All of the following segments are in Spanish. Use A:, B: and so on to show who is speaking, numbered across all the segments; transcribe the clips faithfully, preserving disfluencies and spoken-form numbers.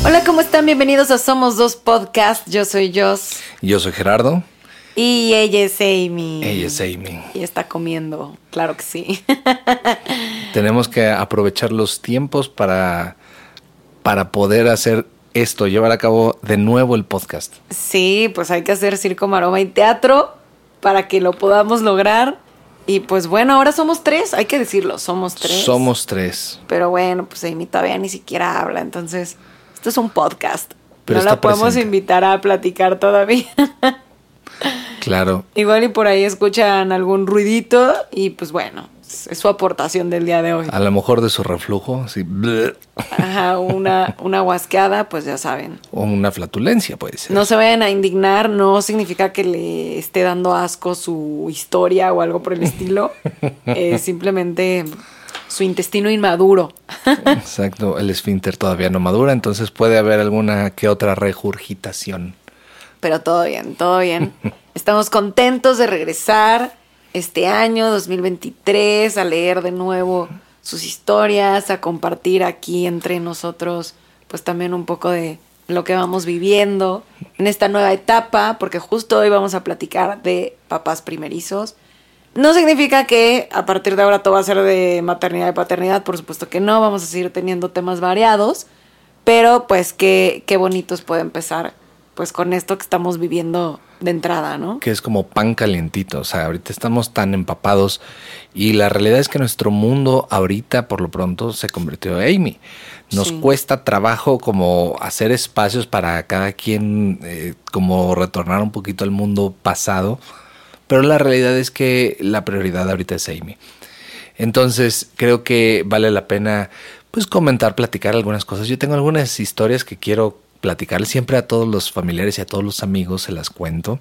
A: Hola, ¿cómo están? Bienvenidos a Somos Dos Podcast. Yo soy Jos.
B: Yo soy Gerardo.
A: Y ella es Amy.
B: Ella es Amy.
A: Y está comiendo, claro que sí.
B: Tenemos que aprovechar los tiempos para, para poder hacer esto, llevar a cabo de nuevo el podcast.
A: Sí, pues hay que hacer circo, maroma y teatro para que lo podamos lograr. Y pues bueno, ahora somos tres, hay que decirlo, somos tres.
B: Somos tres.
A: Pero bueno, pues Amy todavía ni siquiera habla, entonces esto es un podcast.
B: Pero
A: no la podemos
B: presente.
A: invitar a platicar todavía.
B: Claro.
A: Igual y por ahí escuchan algún ruidito y pues bueno, es su aportación del día de hoy.
B: A lo mejor de su reflujo, así,
A: Ajá, una, una guasqueada, pues ya saben.
B: o una flatulencia puede ser.
A: No se vayan a indignar, no significa que le esté dando asco su historia o algo por el estilo. Es simplemente su intestino inmaduro.
B: Exacto, el esfínter todavía no madura, entonces puede haber alguna que otra regurgitación.
A: Pero todo bien, todo bien. Estamos contentos de regresar este año dos mil veintitrés, a leer de nuevo sus historias, a compartir aquí entre nosotros pues también un poco de lo que vamos viviendo en esta nueva etapa, porque justo hoy vamos a platicar de papás primerizos. No significa que a partir de ahora todo va a ser de maternidad y paternidad, por supuesto que no, vamos a seguir teniendo temas variados, pero pues qué, qué bonitos puede empezar pues con esto que estamos viviendo de entrada, ¿no?
B: Que es como pan calientito, o sea, ahorita estamos tan empapados y la realidad es que nuestro mundo ahorita por lo pronto se convirtió en Amy. Nos
A: Sí.
B: cuesta trabajo como hacer espacios para cada quien, eh, como retornar un poquito al mundo pasado, pero la realidad es que la prioridad ahorita es Amy. Entonces creo que vale la pena pues comentar, platicar algunas cosas. Yo tengo algunas historias que quiero platicar siempre a todos los familiares y a todos los amigos, se las cuento.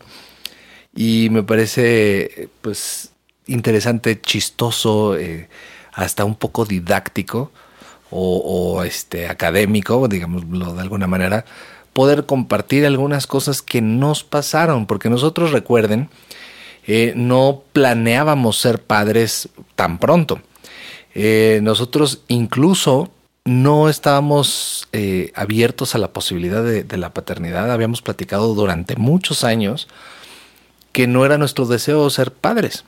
B: Y me parece pues interesante, chistoso, eh, hasta un poco didáctico o, o este, académico, digámoslo de alguna manera, poder compartir algunas cosas que nos pasaron. Porque nosotros, recuerden, eh, no planeábamos ser padres tan pronto. Eh, nosotros incluso no estábamos eh, abiertos a la posibilidad de, de la paternidad. Habíamos platicado durante muchos años que no era nuestro deseo ser padres.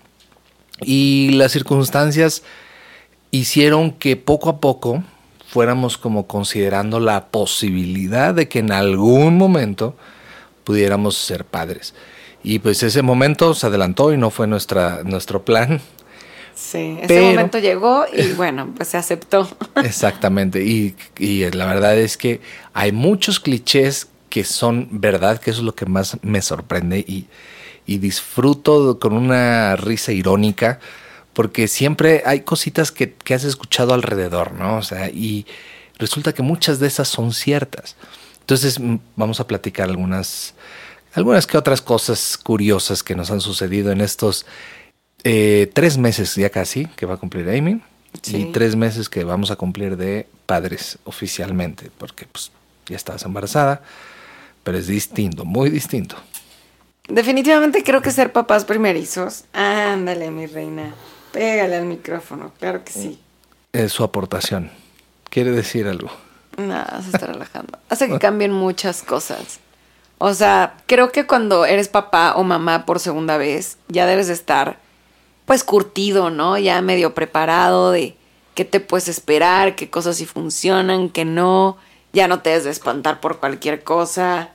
B: Y las circunstancias hicieron que poco a poco fuéramos como considerando la posibilidad de que en algún momento pudiéramos ser padres. Y pues ese momento se adelantó y no fue nuestra, nuestro plan.
A: Sí, ese
B: Pero,
A: momento llegó y bueno, pues se aceptó.
B: Exactamente, y, y la verdad es que hay muchos clichés que son verdad, que eso es lo que más me sorprende y, y disfruto con una risa irónica, porque siempre hay cositas que, que has escuchado alrededor, ¿no? O sea, y resulta que muchas de esas son ciertas. Entonces vamos a platicar algunas, algunas que otras cosas curiosas que nos han sucedido en estos Eh, tres meses ya casi que va a cumplir Amy. Sí. Y tres meses que vamos a cumplir de padres oficialmente, porque pues ya estás embarazada, pero es distinto, muy distinto.
A: Definitivamente creo que ser papás primerizos. Ándale, mi reina, pégale al micrófono, claro que sí.
B: Es su aportación. ¿Quiere decir algo?
A: Nada, se está relajando. Hace que cambien muchas cosas. O sea, creo que cuando eres papá o mamá por segunda vez, ya debes de estar pues curtido, ¿no? Ya medio preparado de qué te puedes esperar, qué cosas sí funcionan, qué no. Ya no te des de espantar por cualquier cosa.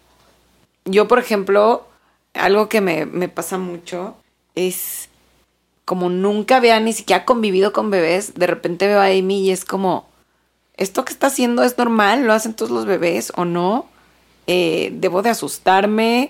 A: Yo, por ejemplo, algo que me, me pasa mucho es como nunca había ni siquiera convivido con bebés, de repente veo a Amy y es como, ¿esto que está haciendo es normal? ¿Lo hacen todos los bebés o no? Eh, ¿Debo de asustarme?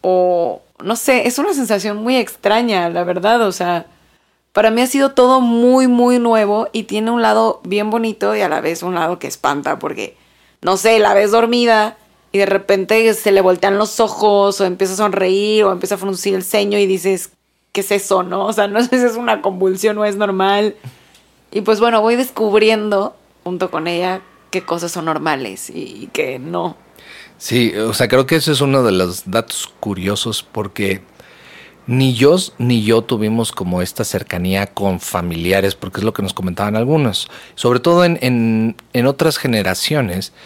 A: O no sé, es una sensación muy extraña, la verdad. O sea, para mí ha sido todo muy, muy nuevo y tiene un lado bien bonito y a la vez un lado que espanta porque, no sé, la ves dormida y de repente se le voltean los ojos o empieza a sonreír o empieza a fruncir el ceño y dices, ¿qué es eso, no? O sea, no sé si es una convulsión o es normal. Y pues bueno, voy descubriendo junto con ella qué cosas son normales y qué no.
B: Sí, o sea, creo que ese es uno de los datos curiosos porque ni yo ni yo tuvimos como esta cercanía con familiares, porque es lo que nos comentaban algunos. Sobre todo en, en, en otras generaciones,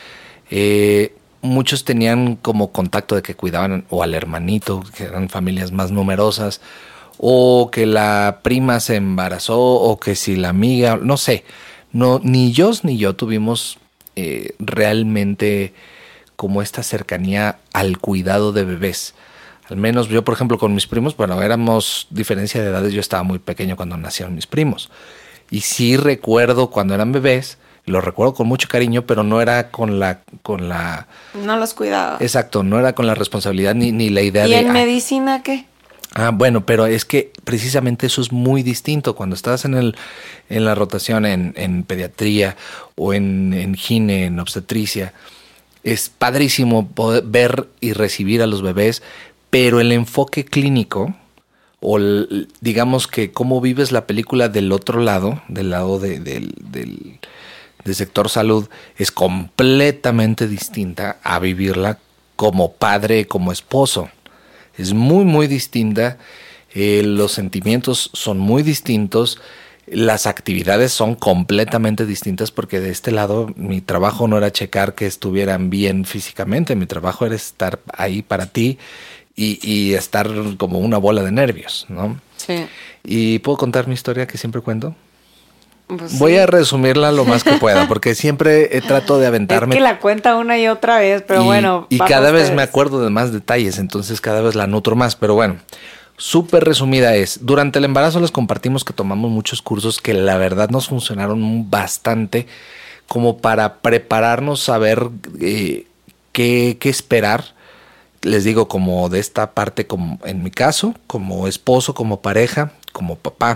B: Eh, muchos tenían como contacto de que cuidaban o al hermanito, que eran familias más numerosas, o que la prima se embarazó, o que si la amiga, no sé. No, ni yo ni yo tuvimos eh, realmente como esta cercanía al cuidado de bebés. Al menos yo, por ejemplo, con mis primos, bueno, éramos diferencia de edades, yo estaba muy pequeño cuando nacieron mis primos. Y sí recuerdo cuando eran bebés, lo recuerdo con mucho cariño, pero no era con la... con la
A: No los cuidaba.
B: Exacto, no era con la responsabilidad ni, ni la idea
A: ¿Y
B: de...
A: en
B: ah,
A: medicina qué?
B: Ah, bueno, pero es que precisamente eso es muy distinto. Cuando estás en el en la rotación en, en pediatría o en, en gine, en obstetricia, es padrísimo poder ver y recibir a los bebés, pero el enfoque clínico, o el, digamos que cómo vives la película del otro lado, del lado de, del, del, del sector salud, es completamente distinta a vivirla como padre, como esposo. Es muy, muy distinta. Eh, los sentimientos son muy distintos. Las actividades son completamente distintas porque de este lado mi trabajo no era checar que estuvieran bien físicamente. Mi trabajo era estar ahí para ti y, y estar como una bola de nervios, ¿no?
A: Sí.
B: ¿Y puedo contar mi historia que siempre cuento?
A: Pues
B: Voy
A: sí.
B: a resumirla lo más que pueda porque siempre eh, trato de aventarme.
A: Es que la cuenta una y otra vez, pero
B: y,
A: bueno.
B: Y
A: para
B: cada vez
A: ustedes.
B: me acuerdo de más detalles, entonces cada vez la nutro más. Pero bueno, súper resumida es, durante el embarazo les compartimos que tomamos muchos cursos que la verdad nos funcionaron bastante como para prepararnos a ver eh, qué, qué esperar. Les digo, como de esta parte, como en mi caso, como esposo, como pareja, como papá.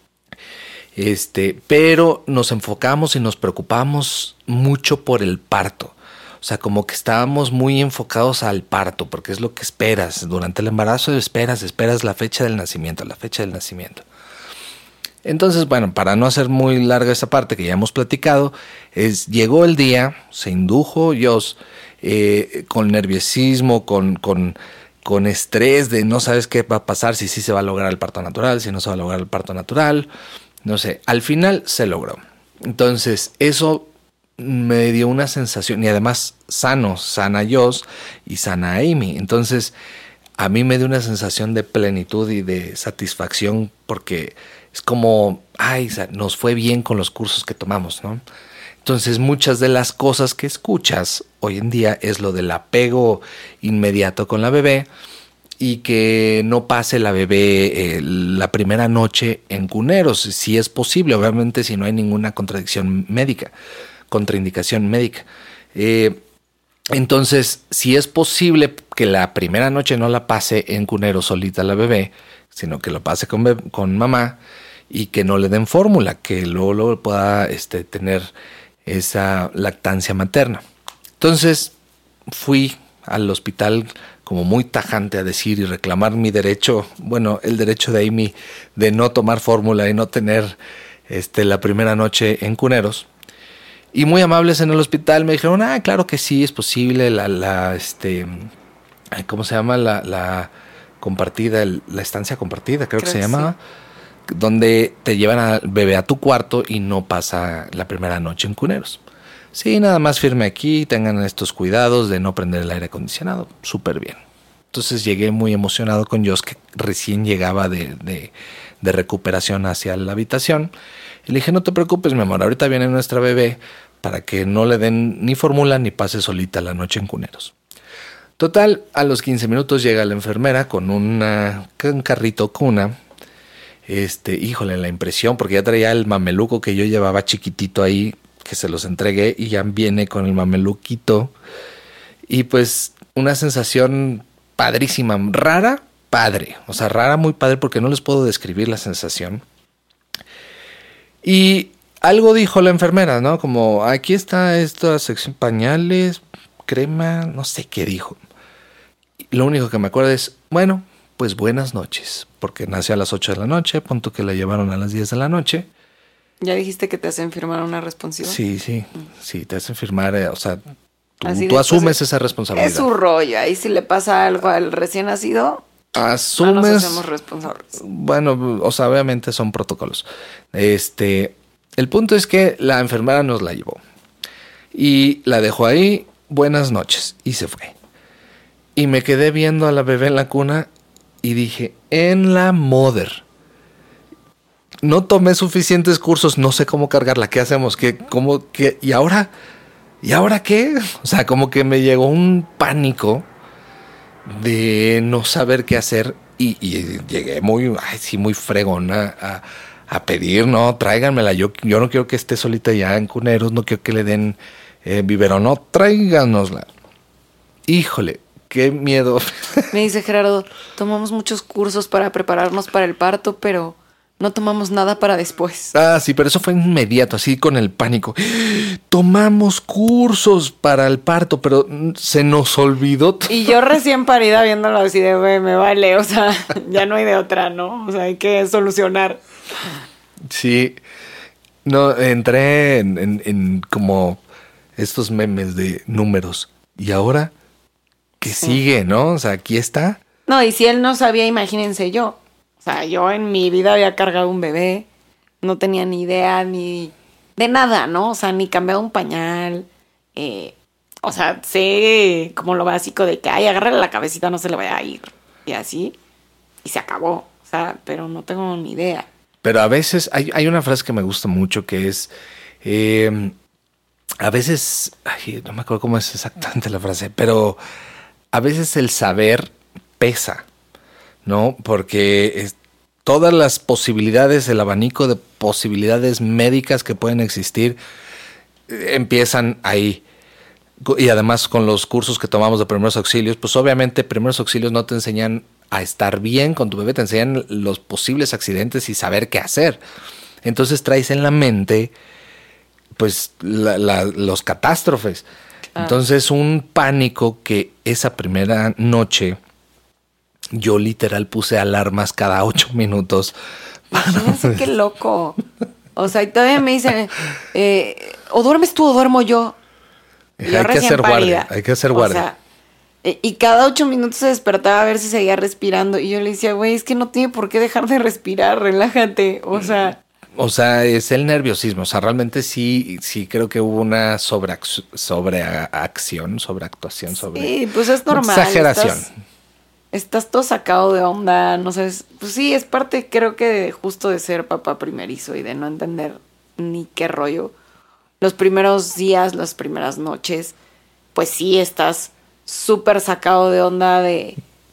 B: Este, pero nos enfocamos y nos preocupamos mucho por el parto. O sea, como que estábamos muy enfocados al parto, porque es lo que esperas. Durante el embarazo esperas, esperas la fecha del nacimiento, la fecha del nacimiento. Entonces, bueno, para no hacer muy larga esa parte que ya hemos platicado, es, llegó el día, se indujo Jos eh, con nerviosismo, con, con, con estrés de no sabes qué va a pasar, si sí se va a lograr el parto natural, si no se va a lograr el parto natural. No sé, al final se logró. Entonces, eso me dio una sensación, y además sano, sana Jos y sana Amy. Entonces, a mí me dio una sensación de plenitud y de satisfacción porque es como, ay, nos fue bien con los cursos que tomamos, ¿no? Entonces, muchas de las cosas que escuchas hoy en día es lo del apego inmediato con la bebé, y que no pase la bebé eh, la primera noche en cuneros, si es posible, obviamente si no hay ninguna contradicción médica, contraindicación médica. Eh, entonces, si es posible que la primera noche no la pase en cuneros solita la bebé, sino que lo pase con, bebé, con mamá y que no le den fórmula, que luego, luego pueda este, tener esa lactancia materna. Entonces, fui al hospital como muy tajante a decir y reclamar mi derecho, bueno, el derecho de Amy de no tomar fórmula y no tener este, la primera noche en cuneros. Y muy amables en el hospital me dijeron, ah, claro que sí, es posible, la, la este, ¿cómo se llama? La, la compartida, el, la estancia compartida, creo, creo que se que llama, sí. Donde te llevan al bebé a tu cuarto y no pasa la primera noche en cuneros. Sí, nada más firme aquí, tengan estos cuidados de no prender el aire acondicionado. Súper bien. Entonces llegué muy emocionado con Jos, que recién llegaba de, de, de recuperación hacia la habitación. Y le dije, no te preocupes, mi amor, ahorita viene nuestra bebé para que no le den ni fórmula ni pase solita la noche en cuneros. Total, a los quince minutos llega la enfermera con una, un carrito cuna. Este, híjole, la impresión, porque ya traía el mameluco que yo llevaba chiquitito ahí, que se los entregué, y ya viene con el mameluquito. Y pues una sensación padrísima, rara, padre. O sea, rara, muy padre, porque no les puedo describir la sensación. Y algo dijo la enfermera, ¿no? Como, aquí está esta sección, pañales, crema, no sé qué dijo. Lo único que me acuerdo es, bueno, pues buenas noches, porque nació a las ocho de la noche, punto que la llevaron a las diez de la noche.
A: ¿Ya dijiste que te hacen firmar una responsiva?
B: Sí, sí, sí, te hacen firmar, eh, o sea, tú,
A: Así
B: tú asumes
A: es,
B: esa responsabilidad.
A: Es su rollo, ahí si le pasa algo al recién nacido,
B: asumes,
A: no nos hacemos responsables.
B: Bueno, o sea, obviamente son protocolos. Este, el punto es que la enfermera nos la llevó y la dejó ahí buenas noches, y se fue. Y me quedé viendo a la bebé en la cuna y dije, en la mother. No tomé suficientes cursos, no sé cómo cargarla, ¿qué hacemos? ¿Qué, cómo, qué? ¿Y ahora? ¿Y ahora qué? O sea, como que me llegó un pánico de no saber qué hacer y, y llegué muy, ay, sí, muy fregona a, a pedir, no, tráiganmela, yo, yo no quiero que esté solita ya en cuneros, no quiero que le den eh, biberón, no, tráiganosla. Híjole, qué miedo.
A: Me dice Gerardo, tomamos muchos cursos para prepararnos para el parto, pero no tomamos nada para después.
B: Ah, sí, pero eso fue inmediato, así con el pánico. Tomamos cursos para el parto, pero se nos olvidó. Todo.
A: Y yo recién parida viéndolo así de, güey, me vale, o sea, ya no hay de otra, ¿no? O sea, hay que solucionar.
B: Sí, no, entré en, en, en como estos memes de números. ¿Y ahora qué sí. sigue, no? O sea, aquí está.
A: No, y si él no sabía, imagínense yo. O sea, yo en mi vida había cargado un bebé, no tenía ni idea ni de nada, ¿no? O sea, ni cambiado un pañal. Eh, o sea, sé como lo básico de que, ay, agárrale la cabecita, no se le vaya a ir. Y así, y se acabó. O sea, pero no tengo ni idea.
B: Pero a veces hay, hay una frase que me gusta mucho que es, eh, a veces, ay, no me acuerdo cómo es exactamente la frase, pero a veces el saber pesa, ¿no? Porque es, todas las posibilidades, el abanico de posibilidades médicas que pueden existir, eh, empiezan ahí. Y además con los cursos que tomamos de primeros auxilios, pues obviamente primeros auxilios no te enseñan a estar bien con tu bebé, te enseñan los posibles accidentes y saber qué hacer. Entonces traes en la mente pues la, la, los catástrofes. Ah. Entonces un pánico que esa primera noche yo literal puse alarmas cada ocho minutos.
A: Imagínense qué loco. O sea, y todavía me dicen, eh, o duermes tú o duermo yo.
B: Y hay que hacer guardia, hay que hacer guardia. O sea,
A: y cada ocho minutos se despertaba a ver si seguía respirando. Y yo le decía, güey, es que no tiene por qué dejar de respirar, relájate. O sea...
B: O sea, es el nerviosismo. O sea, realmente sí, sí creo que hubo una sobreacción, sobreacción, sobreactuación, sobre...
A: Sí, pues es normal.
B: Exageración.
A: Estás, estás todo sacado de onda, no sabes... Pues sí, es parte, creo que de, justo de ser papá primerizo y de no entender ni qué rollo. Los primeros días, las primeras noches, pues sí estás súper sacado de onda de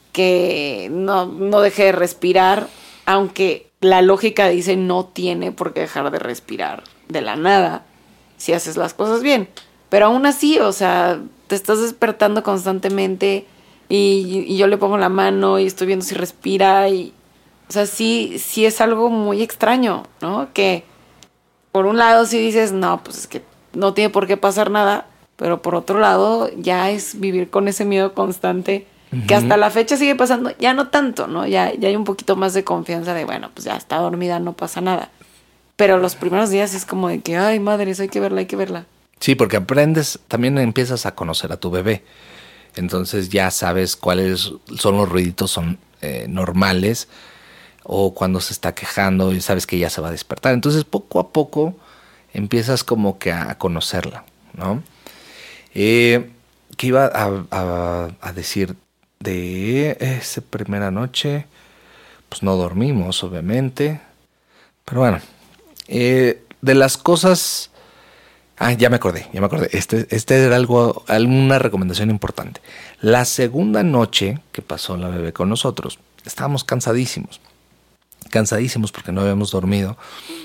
A: que no, no deje de respirar, aunque la lógica dice no tiene por qué dejar de respirar de la nada si haces las cosas bien. Pero aún así, o sea, te estás despertando constantemente y, y yo le pongo la mano y estoy viendo si respira y, o sea, sí, sí es algo muy extraño, ¿no? Que por un lado sí dices, no, pues es que no tiene por qué pasar nada, pero por otro lado ya es vivir con ese miedo constante, uh-huh. que hasta la fecha sigue pasando, ya no tanto, ¿no? Ya, ya hay un poquito más de confianza de, bueno, pues ya está dormida, no pasa nada. Pero los primeros días es como de que, ay, madres, hay que verla, hay que verla.
B: Sí, porque aprendes, también empiezas a conocer a tu bebé. Entonces ya sabes cuáles son los ruiditos son eh, normales, o cuando se está quejando y sabes que ya se va a despertar. Entonces poco a poco empiezas como que a conocerla, ¿no? Eh, ¿Qué iba a, a, a decir de esa primera noche? Pues no dormimos, obviamente. Pero bueno, eh, de las cosas... Ah, ya me acordé, ya me acordé. Este, este era algo, alguna recomendación importante. La segunda noche que pasó la bebé con nosotros, estábamos cansadísimos. Cansadísimos porque no habíamos dormido.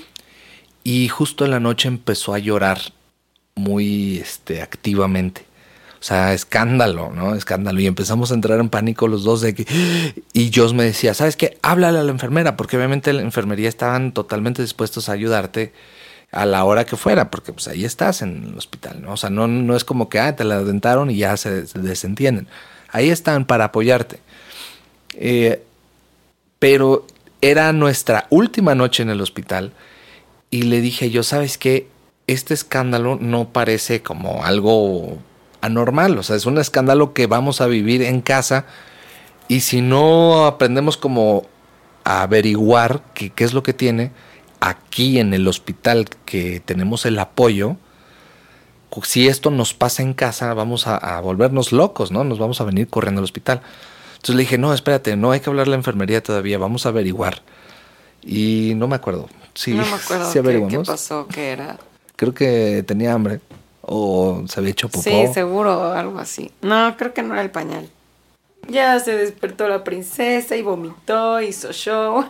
B: Y justo en la noche empezó a llorar muy este, activamente. O sea, escándalo, ¿no? Escándalo. Y empezamos a entrar en pánico los dos de que... Y Joss me decía, ¿sabes qué? Háblale a la enfermera, porque obviamente la enfermería estaban totalmente dispuestos a ayudarte a la hora que fuera, porque pues ahí estás en el hospital, ¿no? O sea, no, no es como que ah, te la dentaron y ya se, se desentienden. Ahí están para apoyarte. Eh, pero era nuestra última noche en el hospital y le dije yo, ¿sabes qué? Este escándalo no parece como algo anormal, o sea, es un escándalo que vamos a vivir en casa y si no aprendemos como a averiguar qué, qué es lo que tiene, aquí en el hospital que tenemos el apoyo, si esto nos pasa en casa, vamos a, a volvernos locos, ¿no? Nos vamos a venir corriendo al hospital. Entonces le dije, no, espérate, no hay que hablar a la enfermería todavía, vamos a averiguar. Y no me acuerdo. Sí,
A: no me acuerdo
B: sí
A: qué,
B: averiguamos.
A: qué pasó, qué era.
B: Creo que tenía hambre o se había hecho popó.
A: Sí, seguro, algo así. No, creo que no era el pañal. Ya se despertó la princesa y vomitó, hizo show.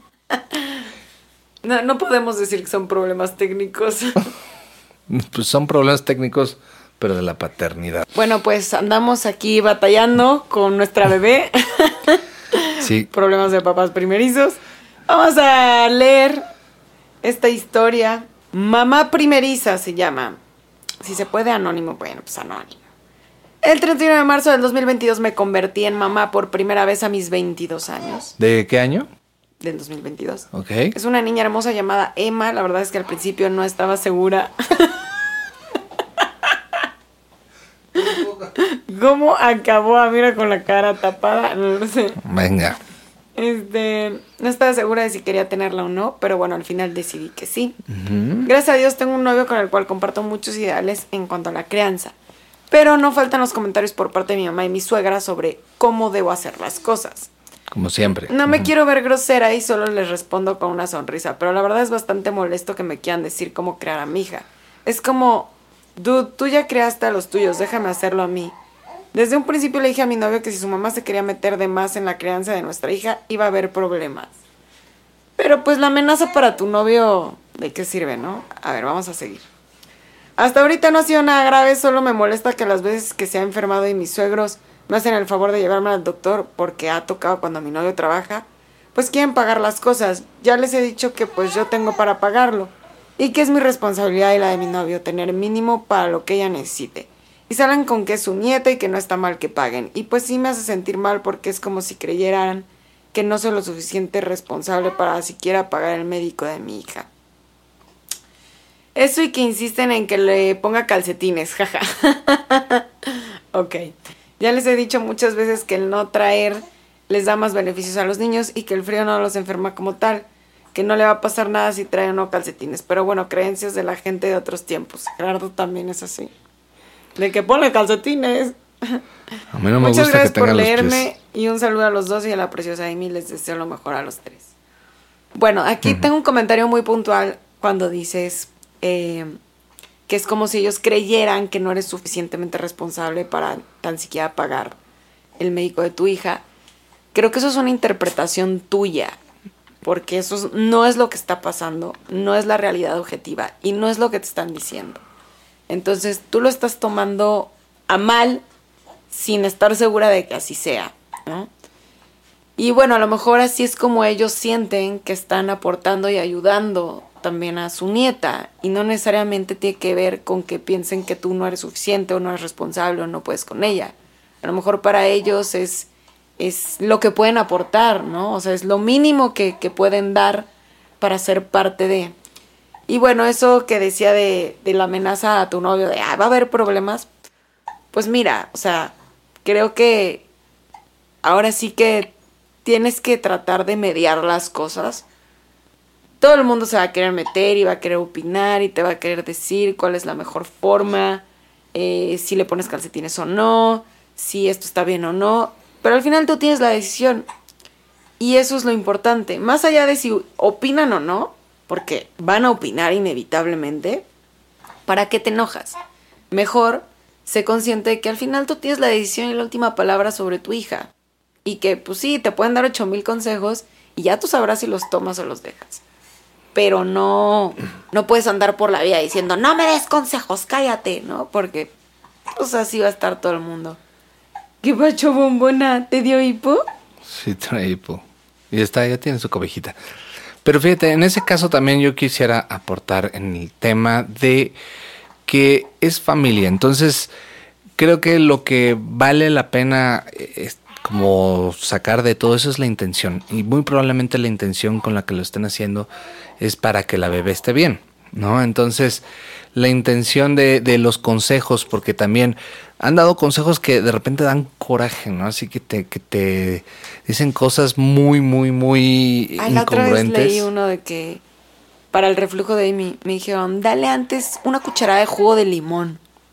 A: No, no podemos decir que son problemas técnicos.
B: Pues son problemas técnicos, pero de la paternidad.
A: Bueno, pues andamos aquí batallando con nuestra bebé.
B: Sí.
A: Problemas de papás primerizos. Vamos a leer esta historia. Mamá primeriza se llama. Si se puede anónimo, bueno, pues anónimo. El treinta y uno de marzo del dos mil veintidós me convertí en mamá por primera vez a mis veintidós años.
B: ¿De qué año?
A: Del dos mil veintidós.
B: Ok.
A: Es una niña hermosa llamada Emma. La verdad es que al principio no estaba segura. ¿Cómo acabó? Ah, mira, con la cara tapada. No lo sé.
B: Venga.
A: Este, no estaba segura de si quería tenerla o no, pero bueno, al final decidí que sí.
B: Uh-huh.
A: Gracias a Dios tengo un novio con el cual comparto muchos ideales en cuanto a la crianza. Pero no faltan los comentarios por parte de mi mamá y mi suegra sobre cómo debo hacer las cosas.
B: Como siempre.
A: No me uh-huh. quiero ver grosera y solo les respondo con una sonrisa, pero la verdad es bastante molesto que me quieran decir cómo crear a mi hija. Es como, dude, tú ya creaste a los tuyos, déjame hacerlo a mí. Desde un principio le dije a mi novio que si su mamá se quería meter de más en la crianza de nuestra hija, iba a haber problemas. Pero pues la amenaza para tu novio, ¿de qué sirve, no? A ver, vamos a seguir. Hasta ahorita no ha sido nada grave, solo me molesta que las veces que se ha enfermado y mis suegros me hacen el favor de llevarme al doctor porque ha tocado cuando mi novio trabaja, pues quieren pagar las cosas. Ya les he dicho que pues yo tengo para pagarlo y que es mi responsabilidad y la de mi novio tener mínimo para lo que ella necesite. Y salen con que es su nieta y que no está mal que paguen. Y pues sí me hace sentir mal porque es como si creyeran que no soy lo suficiente responsable para siquiera pagar el médico de mi hija. Eso y que insisten en que le ponga calcetines, jaja. Ok. Ya les he dicho muchas veces que el no traer les da más beneficios a los niños y que el frío no los enferma como tal. Que no le va a pasar nada si trae o no calcetines. Pero bueno, creencias de la gente de otros tiempos. Gerardo también es así. De que ponle calcetines.
B: A mí no me
A: Muchas
B: gusta
A: gracias
B: que
A: por
B: tengan
A: leerme
B: los pies.
A: Y un saludo a los dos y a la preciosa Amy. Les deseo lo mejor a los tres. Bueno, aquí uh-huh. tengo un comentario muy puntual cuando dices eh, que es como si ellos creyeran que no eres suficientemente responsable para tan siquiera pagar el médico de tu hija. Creo que eso es una interpretación tuya, porque eso no es lo que está pasando, no es la realidad objetiva y no es lo que te están diciendo. Entonces tú lo estás tomando a mal sin estar segura de que así sea, ¿no? Y bueno, a lo mejor así es como ellos sienten que están aportando y ayudando también a su nieta. Y no necesariamente tiene que ver con que piensen que tú no eres suficiente o no eres responsable o no puedes con ella. A lo mejor para ellos es, es lo que pueden aportar, ¿no? O sea, es lo mínimo que, que pueden dar para ser parte de... Y bueno, eso que decía de, de la amenaza a tu novio, de, ah, va a haber problemas. Pues mira, o sea, creo que ahora sí que tienes que tratar de mediar las cosas. Todo el mundo se va a querer meter y va a querer opinar y te va a querer decir cuál es la mejor forma, eh, si le pones calcetines o no, si esto está bien o no. Pero al final tú tienes la decisión. Y eso es lo importante. Más allá de si opinan o no, porque van a opinar inevitablemente, ¿para qué te enojas? Mejor sé consciente de que al final tú tienes la decisión y la última palabra sobre tu hija. Y que, pues sí, te pueden dar ocho mil consejos y ya tú sabrás si los tomas o los dejas. Pero no, no puedes andar por la vida diciendo, no me des consejos, cállate, ¿no? Porque, pues así va a estar todo el mundo. ¿Qué pacho, bombona? ¿Te dio hipo?
B: Sí, trae hipo. Y está, ya tiene su cobijita. Pero fíjate, en ese caso también yo quisiera aportar en el tema de que es familia. Entonces, creo que lo que vale la pena es como sacar de todo eso es la intención. Y muy probablemente la intención con la que lo estén haciendo es para que la bebé esté bien, ¿no? Entonces, la intención de, de los consejos, porque también han dado consejos que de repente dan coraje, ¿no? Así que te, que te dicen cosas muy, muy, muy
A: Ay, incongruentes. La otra vez leí uno de que para el reflujo de Amy me dijeron, dale antes una cucharada de jugo de limón.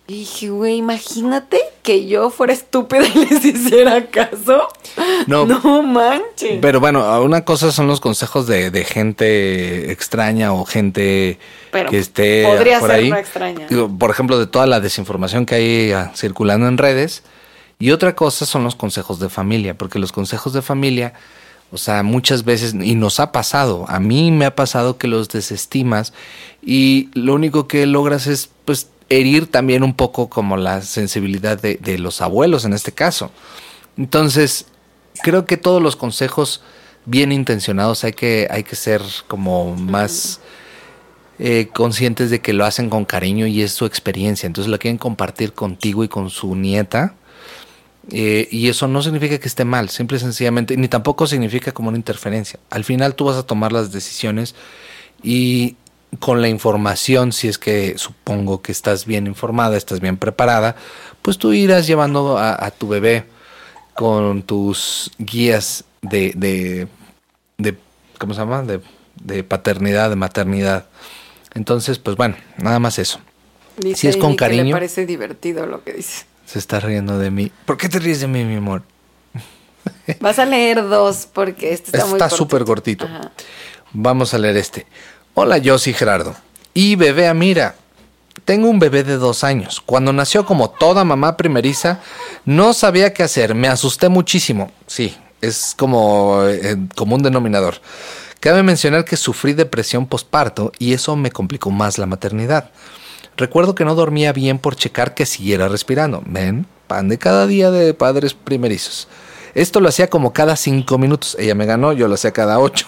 A: Y dije, güey, imagínate que yo fuera estúpida y les hiciera caso. No, no manches.
B: Pero bueno, una cosa son los consejos de, de gente extraña o gente
A: pero
B: que esté
A: podría
B: por
A: ser
B: ahí.
A: Una extraña.
B: Por ejemplo, de toda la desinformación que hay ah, circulando en redes. Y otra cosa son los consejos de familia, porque los consejos de familia, o sea, muchas veces, y nos ha pasado, a mí me ha pasado que los desestimas y lo único que logras es, pues, herir también un poco como la sensibilidad de, de los abuelos en este caso. Entonces, creo que todos los consejos bien intencionados hay que, hay que ser como más eh, conscientes de que lo hacen con cariño y es su experiencia. Entonces lo quieren compartir contigo y con su nieta. Eh, y eso no significa que esté mal, simple y sencillamente, ni tampoco significa como una interferencia. Al final tú vas a tomar las decisiones y con la información, si es que supongo que estás bien informada, estás bien preparada, pues tú irás llevando a, a tu bebé con tus guías de, de, de ¿cómo se llama? De, de paternidad, de maternidad. Entonces, pues bueno, nada más eso.
A: Dice
B: si es con
A: que
B: cariño.
A: le parece divertido lo que dice.
B: Se está riendo de mí. ¿Por qué te ríes de mí, mi amor?
A: Vas a leer dos porque este está
B: este
A: muy
B: está súper cortito.
A: Ajá.
B: Vamos a leer este. Hola, yo soy Gerardo. Y bebé Amira. Tengo un bebé de dos años. Cuando nació, como toda mamá primeriza, no sabía qué hacer. Me asusté muchísimo. Sí, es como eh, común denominador. Cabe mencionar que sufrí depresión postparto y eso me complicó más la maternidad. Recuerdo que no dormía bien por checar que siguiera respirando. Ven, pan de cada día de padres primerizos. Esto lo hacía como cada cinco minutos. Ella me ganó, yo lo hacía cada ocho.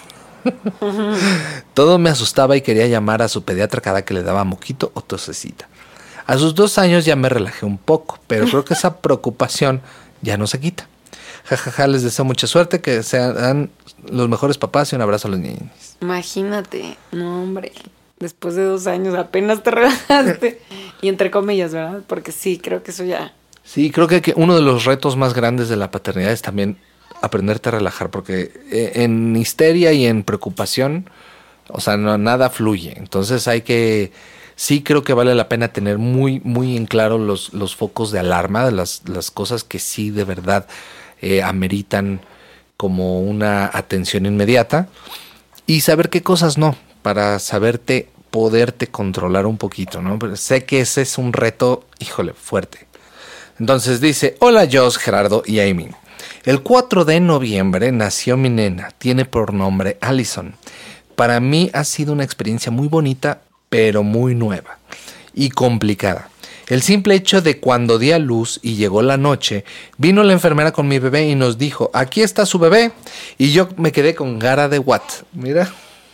B: Todo me asustaba y quería llamar a su pediatra cada que le daba moquito o tosecita. A sus dos años ya me relajé un poco, pero creo que esa preocupación ya no se quita. Jajaja, ja, ja, les deseo mucha suerte, que sean los mejores papás y un abrazo a los niños.
A: Imagínate, no hombre, después de dos años apenas te relajaste. Y entre comillas, ¿verdad? Porque sí, creo que eso ya...
B: Sí, creo que uno de los retos más grandes de la paternidad es también aprenderte a relajar, porque en histeria y en preocupación, o sea, no, nada fluye. Entonces hay que, sí creo que vale la pena tener muy, muy en claro los, los focos de alarma, las, las cosas que sí de verdad eh, ameritan como una atención inmediata y saber qué cosas no, para saberte, poderte controlar un poquito, ¿no? Pero sé que ese es un reto, híjole, fuerte. Entonces dice, hola Joss, Gerardo y Amy. El cuatro de noviembre nació mi nena, tiene por nombre Allison. Para mí ha sido una experiencia muy bonita, pero muy nueva y complicada. El simple hecho de cuando di a luz y llegó la noche, vino la enfermera con mi bebé y nos dijo, aquí está su bebé. Y yo me quedé con cara de what, mira.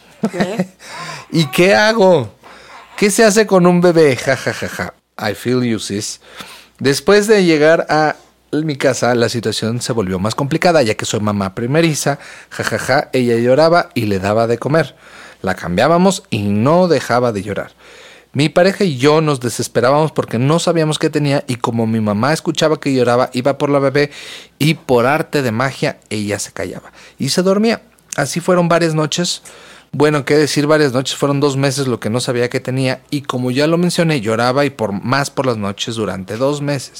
B: ¿Qué? ¿Y qué hago? ¿Qué se hace con un bebé? Ja, ja, ja, ja. I feel you, sis. Después de llegar a mi casa, la situación se volvió más complicada, ya que soy mamá primeriza. Jajaja, ja, ja. Ella lloraba y le daba de comer. La cambiábamos y no dejaba de llorar. Mi pareja y yo nos desesperábamos porque no sabíamos qué tenía y como mi mamá escuchaba que lloraba, iba por la bebé y por arte de magia ella se callaba y se dormía. Así fueron varias noches. Bueno, qué decir varias noches, fueron dos meses lo que no sabía que tenía y como ya lo mencioné, lloraba y por más por las noches durante dos meses.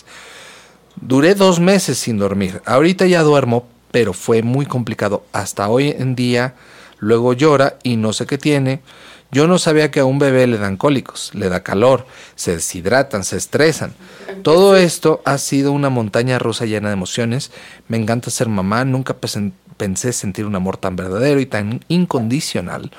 B: Duré dos meses sin dormir. Ahorita ya duermo, pero fue muy complicado. Hasta hoy en día, luego llora y no sé qué tiene. Yo no sabía que a un bebé le dan cólicos, le da calor, se deshidratan, se estresan. Todo esto ha sido una montaña rusa llena de emociones. Me encanta ser mamá, nunca pensé sentir un amor tan verdadero y tan incondicional.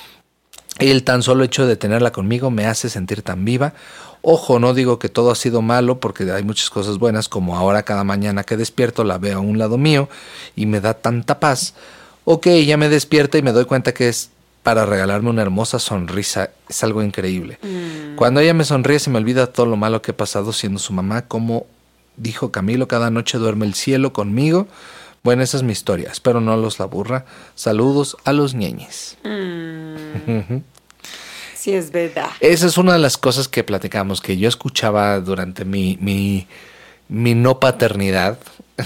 B: El tan solo hecho de tenerla conmigo me hace sentir tan viva. Ojo, no digo que todo ha sido malo porque hay muchas cosas buenas, como ahora cada mañana que despierto la veo a un lado mío y me da tanta paz. Ok, ya me despierta y me doy cuenta que es para regalarme una hermosa sonrisa. Es algo increíble. Mm. Cuando ella me sonríe se me olvida todo lo malo que he pasado siendo su mamá. Como dijo Camilo, cada noche duerme el cielo conmigo. Bueno, esa es mi historia. Espero no los la aburra. Saludos a los ñeñes.
A: Mm. Sí, es verdad.
B: Esa es una de las cosas que platicamos, que yo escuchaba durante mi, mi, mi no paternidad.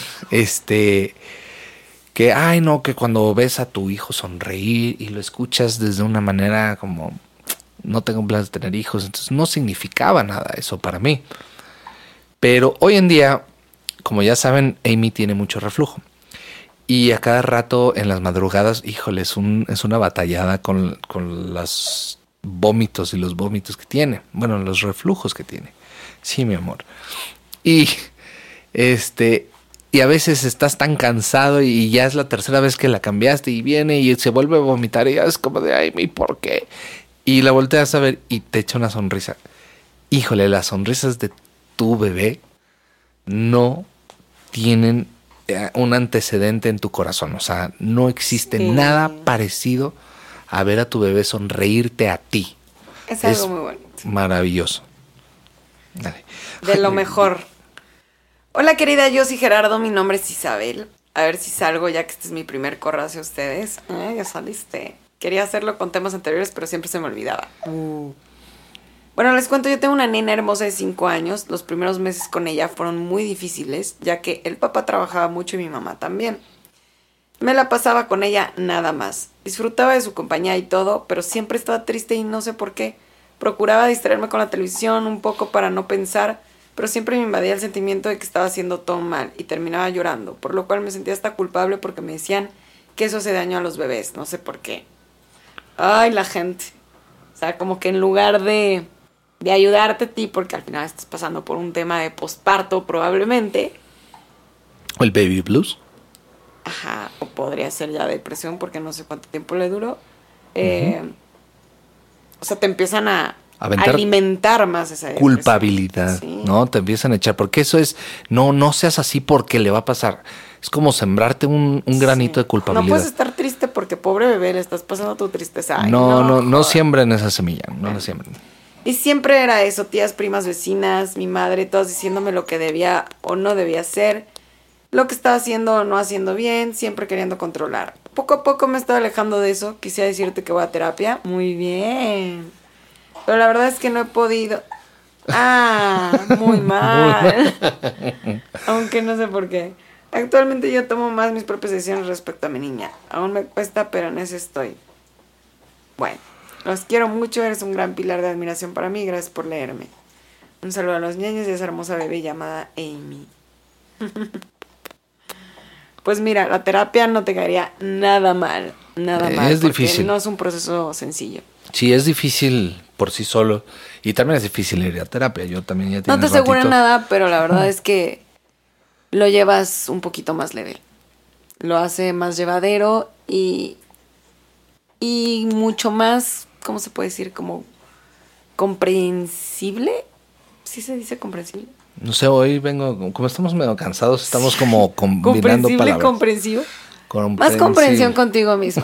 B: Este... Que, ay, no, que cuando ves a tu hijo sonreír y lo escuchas desde una manera como, no tengo planes de tener hijos, entonces no significaba nada eso para mí. Pero hoy en día, como ya saben, Amy tiene mucho reflujo. Y a cada rato en las madrugadas, híjole, es, un, es una batallada con, con los vómitos y los vómitos que tiene. Bueno, los reflujos que tiene. Sí, mi amor. Y este... Y a veces estás tan cansado y ya es la tercera vez que la cambiaste y viene y se vuelve a vomitar y ya es como de, ay, ¿por qué? Y la volteas a ver y te echa una sonrisa. Híjole, las sonrisas de tu bebé no tienen eh, un antecedente en tu corazón. O sea, no existe sí. nada parecido a ver a tu bebé sonreírte a ti.
A: Es algo es muy bonito.
B: Maravilloso. Dale.
A: De lo mejor. Hola querida, yo soy Gerardo, mi nombre es Isabel. A ver si salgo ya que este es mi primer correo hacia ustedes. Eh, ya saliste. Quería hacerlo con temas anteriores, pero siempre se me olvidaba. Uh. Bueno, les cuento, yo tengo una nena hermosa de cinco años. Los primeros meses con ella fueron muy difíciles, ya que el papá trabajaba mucho y mi mamá también. Me la pasaba con ella nada más. Disfrutaba de su compañía y todo, pero siempre estaba triste y no sé por qué. Procuraba distraerme con la televisión un poco para no pensar, pero siempre me invadía el sentimiento de que estaba haciendo todo mal y terminaba llorando, por lo cual me sentía hasta culpable porque me decían que eso hace daño a los bebés, no sé por qué. Ay, la gente. O sea, como que en lugar de, de ayudarte a ti, porque al final estás pasando por un tema de posparto probablemente.
B: ¿O el baby blues?
A: Ajá, o podría ser ya depresión porque no sé cuánto tiempo le duró. Eh, uh-huh. O sea, te empiezan a... Aventar alimentar más esa depresión.
B: Culpabilidad, sí. ¿no? Te empiezan a echar, porque eso es, no, no seas así porque le va a pasar. Es como sembrarte un, un granito sí. de culpabilidad.
A: No puedes estar triste porque pobre bebé, le estás pasando tu tristeza. Ay,
B: no, no, no,
A: no
B: siembren esa semilla, no bueno. la siembren.
A: Y siempre era eso, tías, primas, vecinas, mi madre, todas diciéndome lo que debía o no debía hacer, lo que estaba haciendo o no haciendo bien, siempre queriendo controlar. Poco a poco me estaba alejando de eso, quisiera decirte que voy a terapia. Muy bien. Pero la verdad es que no he podido. Ah, muy mal. Aunque no sé por qué. Actualmente yo tomo más mis propias decisiones respecto a mi niña. Aún me cuesta, pero en eso estoy. Bueno, los quiero mucho. Eres un gran pilar de admiración para mí. Gracias por leerme. Un saludo a los niños y a esa hermosa bebé llamada Amy. Pues mira, la terapia no te caería nada mal. Nada
B: eh,
A: mal.
B: Es difícil.
A: No es un proceso sencillo.
B: Sí, es difícil por sí solo. Y también es difícil ir a terapia. Yo también ya tengo.
A: No te aseguro nada, pero la verdad es que lo llevas un poquito más leve. Lo hace más llevadero y, y mucho más, ¿cómo se puede decir? Como comprensible. ¿Sí se dice comprensible?
B: No sé, hoy vengo, como estamos medio cansados, estamos como combinando palabras.
A: Comprensivo. Más comprensión contigo misma.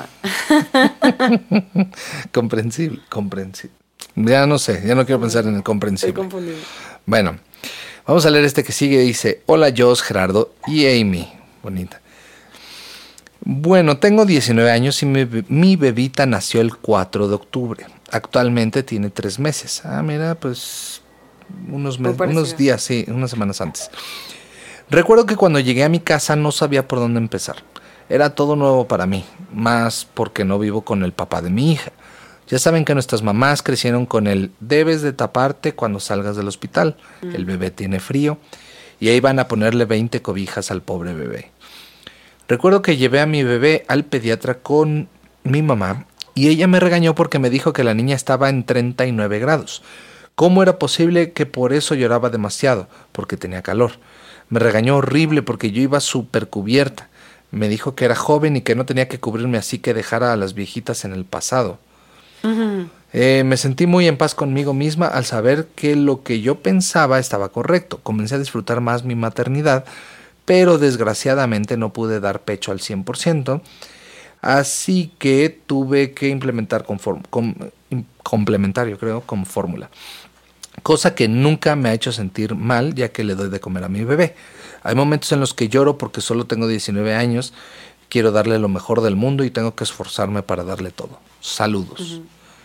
B: comprensible, comprensible. Ya no sé, ya no quiero pensar en el comprensible.
A: Estoy confundido.
B: Bueno, vamos a leer este que sigue. Dice, hola Jos, Gerardo y Amy. Bonita. Bueno, tengo diecinueve años y mi, mi bebita nació el cuatro de octubre. Actualmente tiene tres meses. Ah, mira, pues unos, mes, unos días, sí, unas semanas antes. Recuerdo que cuando llegué a mi casa no sabía por dónde empezar. Era todo nuevo para mí, más porque no vivo con el papá de mi hija. Ya saben que nuestras mamás crecieron con el debes de taparte cuando salgas del hospital. Mm. El bebé tiene frío y ahí van a ponerle veinte cobijas al pobre bebé. Recuerdo que llevé a mi bebé al pediatra con mi mamá y ella me regañó porque me dijo que la niña estaba en treinta y nueve grados. ¿Cómo era posible que por eso lloraba demasiado? Porque tenía calor. Me regañó horrible porque yo iba súper cubierta. Me dijo que era joven y que no tenía que cubrirme, así que dejara a las viejitas en el pasado. Uh-huh. Eh, me sentí muy en paz conmigo misma al saber que lo que yo pensaba estaba correcto. Comencé a disfrutar más mi maternidad, pero desgraciadamente no pude dar pecho al cien por ciento, así que tuve que implementar con form- com- complementario, creo, con fórmula. Cosa que nunca me ha hecho sentir mal, ya que le doy de comer a mi bebé. Hay momentos en los que lloro porque solo tengo diecinueve años, quiero darle lo mejor del mundo y tengo que esforzarme para darle todo. Saludos.
A: Uh-huh.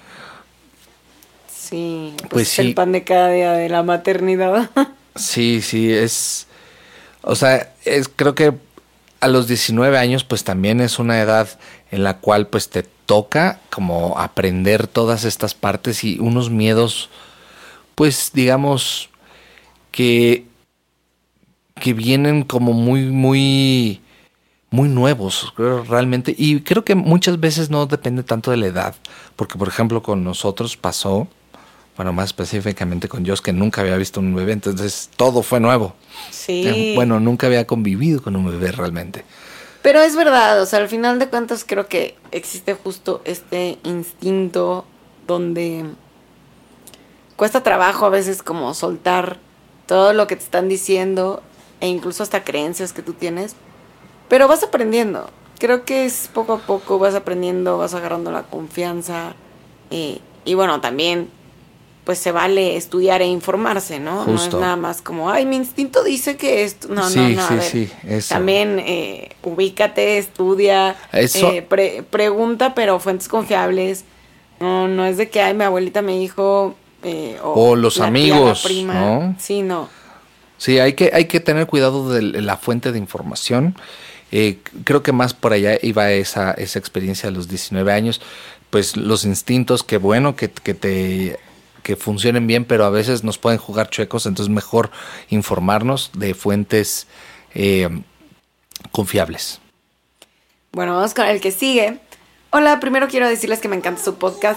A: Sí, pues,
B: pues
A: es
B: sí.
A: El pan de cada día de la maternidad.
B: Sí, sí, es... O sea, es, creo que a los diecinueve años pues también es una edad en la cual pues te toca como aprender todas estas partes y unos miedos, pues digamos que que vienen como muy, muy, muy nuevos, creo, realmente. Y creo que muchas veces no depende tanto de la edad, porque por ejemplo con nosotros pasó, bueno, más específicamente con Josh, que nunca había visto un bebé, entonces todo fue nuevo.
A: Sí.
B: Eh, bueno, nunca había convivido con un bebé realmente.
A: Pero es verdad, o sea, al final de cuentas creo que existe justo este instinto donde cuesta trabajo a veces como soltar todo lo que te están diciendo e incluso hasta creencias que tú tienes, pero vas aprendiendo. Creo que es poco a poco, vas aprendiendo, vas agarrando la confianza eh, y bueno, también pues se vale estudiar e informarse, ¿no?
B: Justo.
A: No es nada más como, ay, mi instinto dice que esto. No,
B: sí,
A: no, no.
B: Sí,
A: a ver,
B: sí, eso.
A: También eh, ubícate, estudia,
B: Eso.
A: Eh, pre- pregunta, pero fuentes confiables. No, no es de que, ay, mi abuelita me dijo. Eh, o,
B: o los
A: la
B: amigos,
A: tía, la prima.
B: ¿no?
A: Sí, no.
B: Sí, hay que, hay que tener cuidado de la fuente de información. Eh, creo que más por allá iba esa, esa experiencia a los diecinueve años. Pues los instintos, qué bueno que, que te que funcionen bien, pero a veces nos pueden jugar chuecos, entonces mejor informarnos de fuentes eh, confiables.
A: Bueno, vamos con el que sigue. Hola, primero quiero decirles que me encanta su podcast.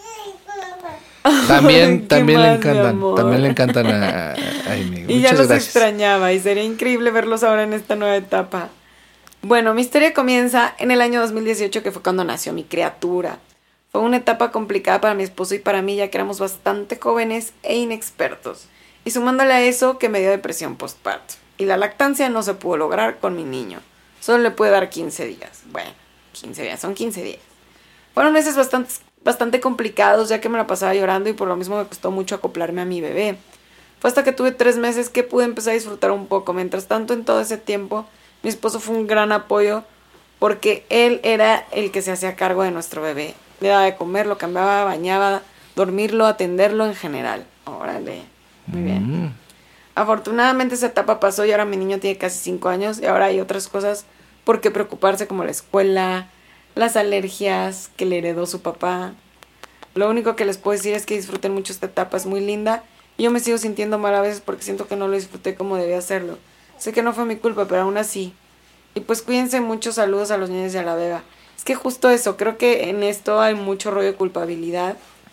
B: También, también le
A: más,
B: encantan, también le encantan a, a Amy.
A: Y ya
B: Muchas
A: los
B: gracias.
A: extrañaba y sería increíble verlos ahora en esta nueva etapa. Bueno, mi historia comienza en el año dos mil dieciocho, que fue cuando nació mi criatura. Fue una etapa complicada para mi esposo y para mí, ya que éramos bastante jóvenes e inexpertos. Y sumándole a eso, que me dio depresión postparto. Y la lactancia no se pudo lograr con mi niño. Solo le pude dar quince días. Bueno, quince días, son quince días. Fueron meses bastante, bastante complicados, ya que me la pasaba llorando y por lo mismo me costó mucho acoplarme a mi bebé. Fue hasta que tuve tres meses que pude empezar a disfrutar un poco. Mientras tanto, en todo ese tiempo, mi esposo fue un gran apoyo porque él era el que se hacía cargo de nuestro bebé. Le daba de comer, lo cambiaba, bañaba, dormirlo, atenderlo en general. Órale, muy bien.
B: Mm.
A: Afortunadamente esa etapa pasó y ahora mi niño tiene casi cinco años y ahora hay otras cosas por qué preocuparse, como la escuela, las alergias que le heredó su papá. Lo único que les puedo decir es que disfruten mucho esta etapa, es muy linda. Y yo me sigo sintiendo mal a veces porque siento que no lo disfruté como debía hacerlo. Sé que no fue mi culpa, pero aún así. Y pues cuídense mucho, saludos a los niños y a la beba. Es que justo eso, creo que en esto hay mucho rollo de culpabilidad.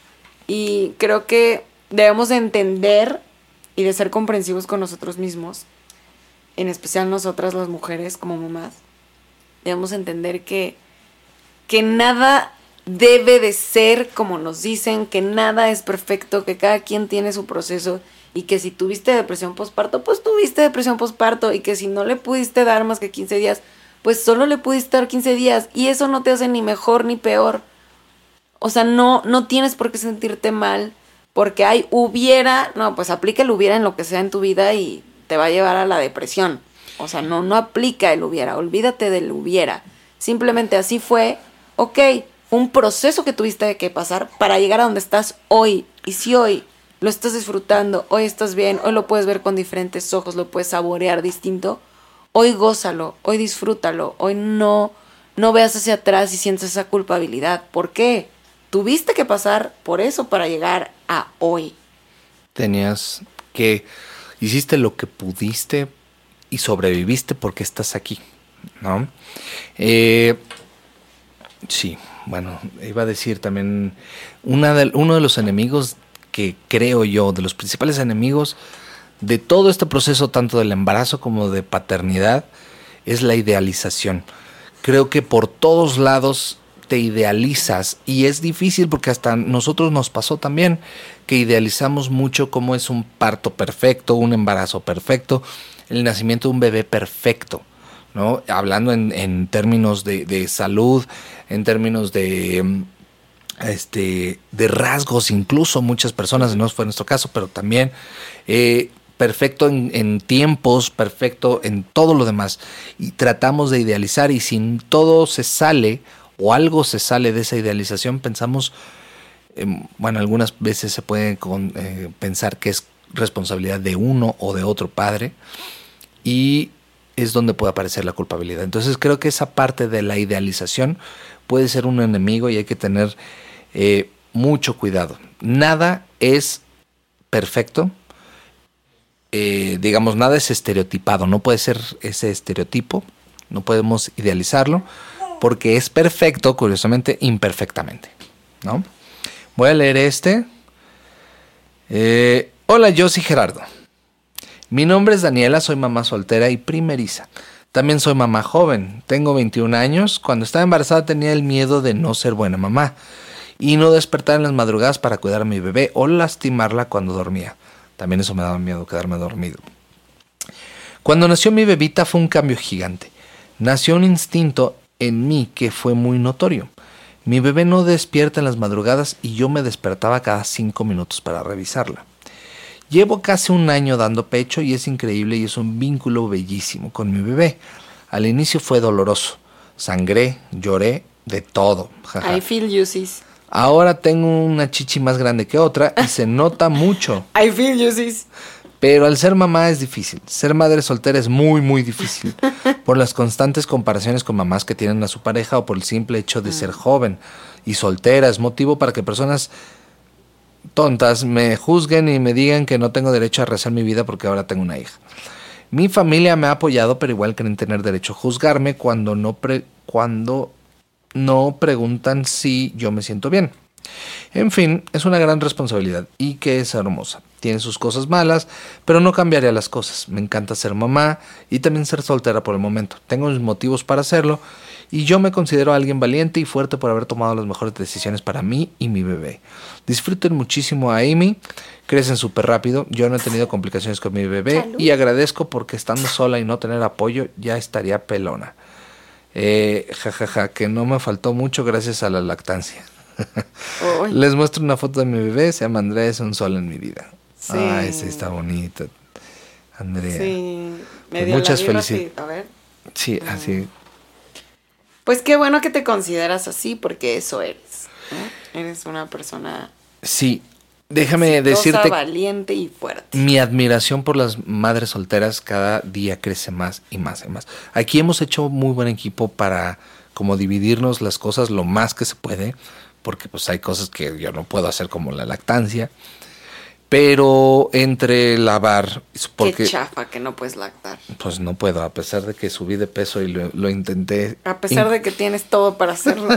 A: Y creo que debemos de entender y de ser comprensivos con nosotros mismos. En especial nosotras las mujeres como mamás. Debemos entender que, que nada debe de ser como nos dicen, que nada es perfecto, que cada quien tiene su proceso y que si tuviste depresión postparto, pues tuviste depresión postparto y que si no le pudiste dar más que quince días, pues solo le pudiste dar quince días y eso no te hace ni mejor ni peor. O sea, no, no tienes por qué sentirte mal porque hay hubiera, no, pues aplica el hubiera en lo que sea en tu vida y te va a llevar a la depresión. O sea, no, no aplica el hubiera, olvídate del hubiera. Simplemente así fue, ok, fue un proceso que tuviste que pasar para llegar a donde estás hoy. Y si hoy lo estás disfrutando, hoy estás bien, hoy lo puedes ver con diferentes ojos, lo puedes saborear distinto, hoy gózalo, hoy disfrútalo, hoy no, no veas hacia atrás y sientes esa culpabilidad. ¿Por qué? Tuviste que pasar por eso para llegar a hoy.
B: Tenías que, hiciste lo que pudiste y sobreviviste porque estás aquí, ¿no? Eh, sí, bueno, iba a decir también, una de, uno de los enemigos que creo yo, de los principales enemigos de todo este proceso, tanto del embarazo como de paternidad, es la idealización. Creo que por todos lados te idealizas y es difícil porque hasta nosotros nos pasó también que idealizamos mucho cómo es un parto perfecto, un embarazo perfecto, el nacimiento de un bebé perfecto, ¿no? Hablando en, en términos de, de salud, en términos de, este, de rasgos, incluso muchas personas, no fue nuestro caso, pero también eh, perfecto en, en tiempos, perfecto en todo lo demás. Y tratamos de idealizar y si todo se sale o algo se sale de esa idealización, pensamos, eh, bueno, algunas veces se puede con, eh, pensar que es responsabilidad de uno o de otro padre y es donde puede aparecer la culpabilidad. Entonces creo que esa parte de la idealización puede ser un enemigo y hay que tener eh, mucho cuidado. Nada es perfecto eh, digamos, nada es estereotipado, no puede ser ese estereotipo, no podemos idealizarlo, porque es perfecto, curiosamente, imperfectamente, ¿no? Voy a leer este. Eh, Hola, yo soy Gerardo. Mi nombre es Daniela, soy mamá soltera y primeriza. También soy mamá joven, tengo veintiún años. Cuando estaba embarazada tenía el miedo de no ser buena mamá y no despertar en las madrugadas para cuidar a mi bebé o lastimarla cuando dormía. También eso me daba miedo, quedarme dormido. Cuando nació mi bebita fue un cambio gigante. Nació un instinto en mí que fue muy notorio. Mi bebé no despierta en las madrugadas y yo me despertaba cada cinco minutos para revisarla. Llevo casi un año dando pecho y es increíble y es un vínculo bellísimo con mi bebé. Al inicio fue doloroso. Sangré, lloré, de todo. Jaja.
A: I feel you, sis.
B: Ahora tengo una chichi más grande que otra y se nota mucho.
A: I feel you, sis.
B: Pero al ser mamá es difícil. Ser madre soltera es muy, muy difícil. Por las constantes comparaciones con mamás que tienen a su pareja o por el simple hecho de ser joven y soltera. Es motivo para que personas tontas me juzguen y me digan que no tengo derecho a rezar mi vida porque ahora tengo una hija. Mi familia me ha apoyado, pero igual creen tener derecho a juzgarme cuando no, pre- cuando no preguntan si yo me siento bien. En fin, es una gran responsabilidad y que es hermosa. Tiene sus cosas malas, pero no cambiaría las cosas. Me encanta ser mamá y también ser soltera por el momento. Tengo mis motivos para hacerlo y yo me considero alguien valiente y fuerte por haber tomado las mejores decisiones para mí y mi bebé. Disfruten muchísimo a Amy, crecen súper rápido. Yo no he tenido complicaciones con mi bebé. Salud. Y agradezco porque estando sola y no tener apoyo ya estaría pelona. Eh, jajaja, ja, ja, que no me faltó mucho gracias a la lactancia. Les muestro una foto de mi bebé, se llama Andrea, es un sol en mi vida. Sí. Ay, sí, está bonito, Andrea. Sí, me pues muchas felicidades. A ver. Sí, uh-huh. Así.
A: Pues qué bueno que te consideras así, porque eso eres, ¿no? Eres una persona.
B: Sí, déjame exitosa, decirte.
A: Valiente y fuerte.
B: Mi admiración por las madres solteras cada día crece más y más y más. Aquí hemos hecho muy buen equipo para como dividirnos las cosas lo más que se puede. Porque pues hay cosas que yo no puedo hacer como la lactancia, pero entre lavar... Porque,
A: qué chafa que no puedes lactar.
B: Pues no puedo, a pesar de que subí de peso y lo, lo intenté.
A: A pesar in- de que tienes todo para hacerlo.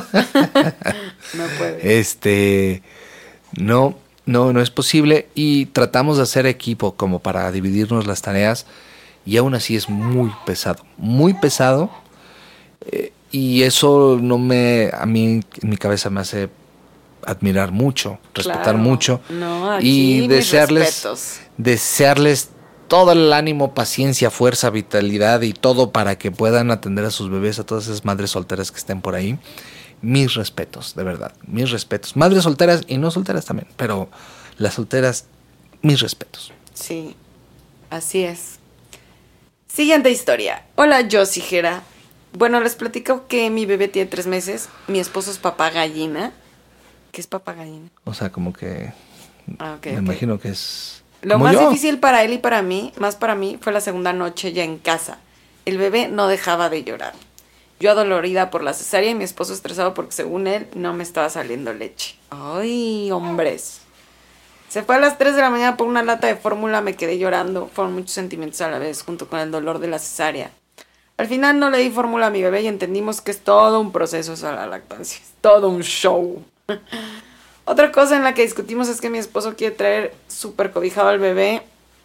A: No puedes.
B: Este, no, no, no es posible y tratamos de hacer equipo como para dividirnos las tareas y aún así es muy pesado, muy pesado. Eh, Y eso no me, a mí en mi cabeza me hace admirar mucho, respetar claro. mucho
A: no, aquí
B: y desearles, desearles todo el ánimo, paciencia, fuerza, vitalidad y todo para que puedan atender a sus bebés, a todas esas madres solteras que estén por ahí. Mis respetos, de verdad, mis respetos. Madres solteras y no solteras también, pero las solteras, mis respetos.
A: Sí, así es. Siguiente historia. Hola, Josie Gera. Bueno, les platico que mi bebé tiene tres meses. Mi esposo es papá gallina. ¿Qué es papá gallina?
B: O sea, como que...
A: Ah, okay,
B: me
A: okay.
B: imagino que es...
A: Lo más yo. difícil para él y para mí, más para mí, fue la segunda noche ya en casa. El bebé no dejaba de llorar. Yo adolorida por la cesárea y mi esposo estresado porque según él no me estaba saliendo leche. Ay, hombres. Se fue a las tres de la mañana por una lata de fórmula, me quedé llorando. Fueron muchos sentimientos a la vez, junto con el dolor de la cesárea. Al final no le di fórmula a mi bebé y entendimos que es todo un proceso eso la lactancia. Es todo un show. Otra cosa en la que discutimos es que mi esposo quiere traer súper cobijado al bebé.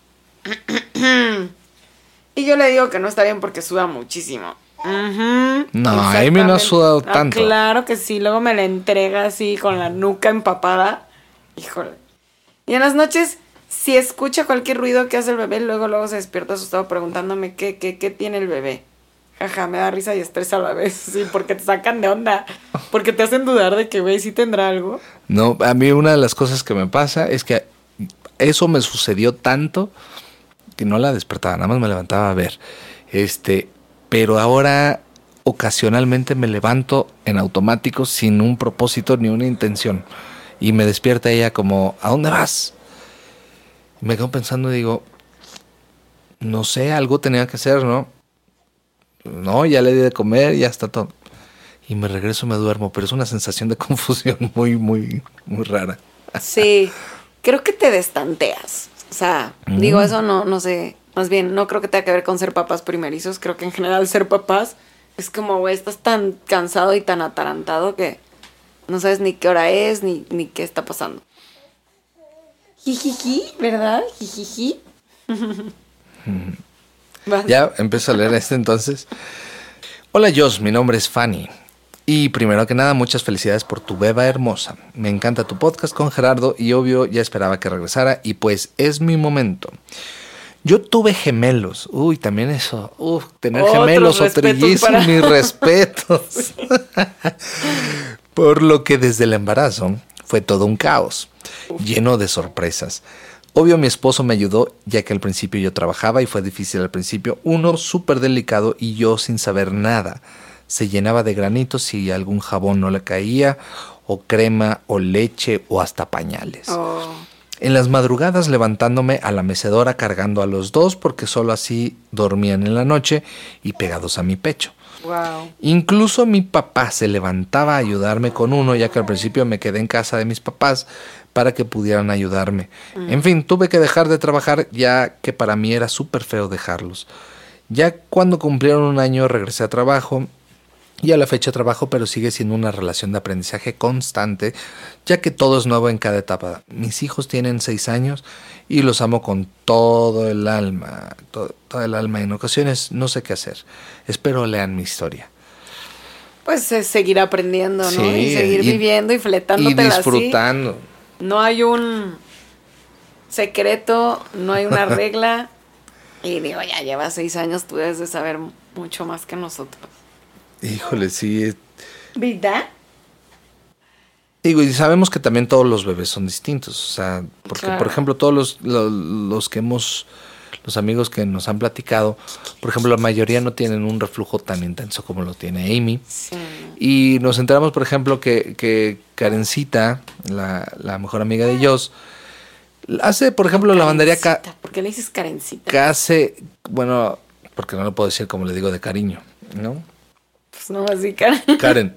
A: Y yo le digo que no está bien porque suda muchísimo. Uh-huh,
B: no, Amy no ha sudado tanto.
A: Ah, claro que sí. Luego me la entrega así con la nuca empapada. Híjole. Y en las noches, si escucha cualquier ruido que hace el bebé, luego luego se despierta asustado preguntándome qué, qué, qué tiene el bebé. Jaja, me da risa y estrés a la vez. Sí, porque te sacan de onda. Porque te hacen dudar de que, güey, sí tendrá algo.
B: No, a mí una de las cosas que me pasa es que eso me sucedió tanto que no la despertaba, nada más me levantaba a ver. Este, pero ahora ocasionalmente me levanto en automático sin un propósito ni una intención. Y me despierta ella como, ¿a dónde vas? Y me quedo pensando y digo, no sé, algo tenía que hacer, ¿no? No, ya le di de comer, ya está todo. Y me regreso, me duermo, pero es una sensación de confusión muy, muy, muy rara.
A: Sí, creo que te destanteas. O sea,
B: Mm.
A: digo, eso no, no sé. Más bien, no creo que tenga que ver con ser papás primerizos. Creo que en general ser papás es como, güey, estás tan cansado y tan atarantado que no sabes ni qué hora es, ni, ni qué está pasando. Jijiji, ¿verdad? Jijiji. Vas.
B: Ya empiezo a leer este entonces. Hola Joss, mi nombre es Fanny. Y primero que nada, muchas felicidades por tu beba hermosa. Me encanta tu podcast con Gerardo y obvio ya esperaba que regresara y pues es mi momento. Yo tuve gemelos. Uy, también eso. Uf, tener
A: Otros
B: gemelos o
A: respetos
B: trillizos,
A: para-
B: mis respetos. Por lo que desde el embarazo fue todo un caos, lleno de sorpresas. Obvio mi esposo me ayudó ya que al principio yo trabajaba y fue difícil al principio. Uno súper delicado y yo sin saber nada. Se llenaba de granitos si algún jabón no le caía, o crema, o leche, o hasta pañales.
A: Oh.
B: En las madrugadas levantándome a la mecedora cargando a los dos porque solo así dormían en la noche y pegados a mi pecho.
A: Wow.
B: Incluso mi papá se levantaba a ayudarme con uno, ya que al principio me quedé en casa de mis papás para que pudieran ayudarme. Mm. En fin, tuve que dejar de trabajar ya que para mí era súper feo dejarlos. Ya cuando cumplieron un año regresé a trabajo y a la fecha trabajo, pero sigue siendo una relación de aprendizaje constante, ya que todo es nuevo en cada etapa. Mis hijos tienen seis años y los amo con todo el alma, todo, todo el alma. En ocasiones no sé qué hacer. Espero lean mi historia.
A: Pues es seguir aprendiendo, ¿no?
B: Sí,
A: y seguir
B: y,
A: viviendo y fletándotela
B: y disfrutando.
A: Así. No hay un secreto, no hay una regla. Y digo, ya llevas seis años, tú debes de saber mucho más que nosotros.
B: Híjole, sí.
A: ¿Verdad?
B: Digo, y sabemos que también todos los bebés son distintos. O sea, porque,
A: claro.
B: por ejemplo, todos los, los, los que hemos, los amigos que nos han platicado, por ejemplo, la mayoría no tienen un reflujo tan intenso como lo tiene Amy.
A: Sí.
B: Y nos enteramos, por ejemplo, que, que Karencita, la, la mejor amiga de Joss, hace, por ejemplo,
A: Karencita.
B: lavandería. Ca-
A: ¿Por qué le dices Karencita?
B: Que hace, bueno, porque no lo puedo decir como le digo de cariño, ¿no?
A: Pues no, así, Karen.
B: Karen.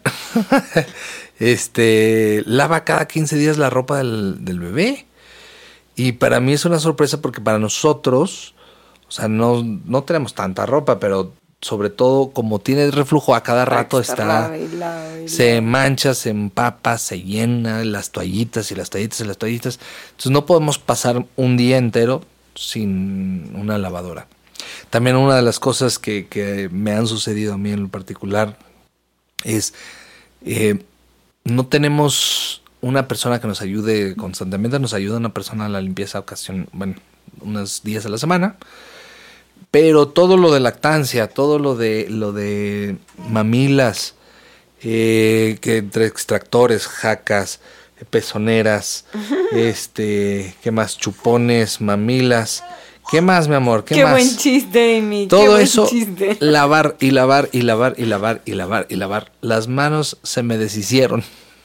B: Este, lava cada quince días la ropa del, del bebé. Y para mí es una sorpresa porque para nosotros, o sea, no, no tenemos tanta ropa, pero sobre todo como tiene reflujo a cada rato está,
A: lava y lava y
B: se
A: lava.
B: mancha, se empapa, se llena, las toallitas y las toallitas y las toallitas. Entonces no podemos pasar un día entero sin una lavadora. También una de las cosas que, que me han sucedido a mí en lo particular es eh, no tenemos una persona que nos ayude constantemente, nos ayuda una persona a la limpieza ocasión, bueno, unos días a la semana, pero todo lo de lactancia, todo lo de lo de mamilas, eh, que entre extractores, jacas, pezoneras, este, ¿qué más? Chupones, mamilas. ¿Qué más, mi amor? ¿Qué,
A: Qué
B: más?
A: buen chiste, Amy.
B: Todo
A: Qué buen
B: eso,
A: chiste.
B: lavar y lavar y lavar y lavar y lavar y lavar. Las manos se me deshicieron.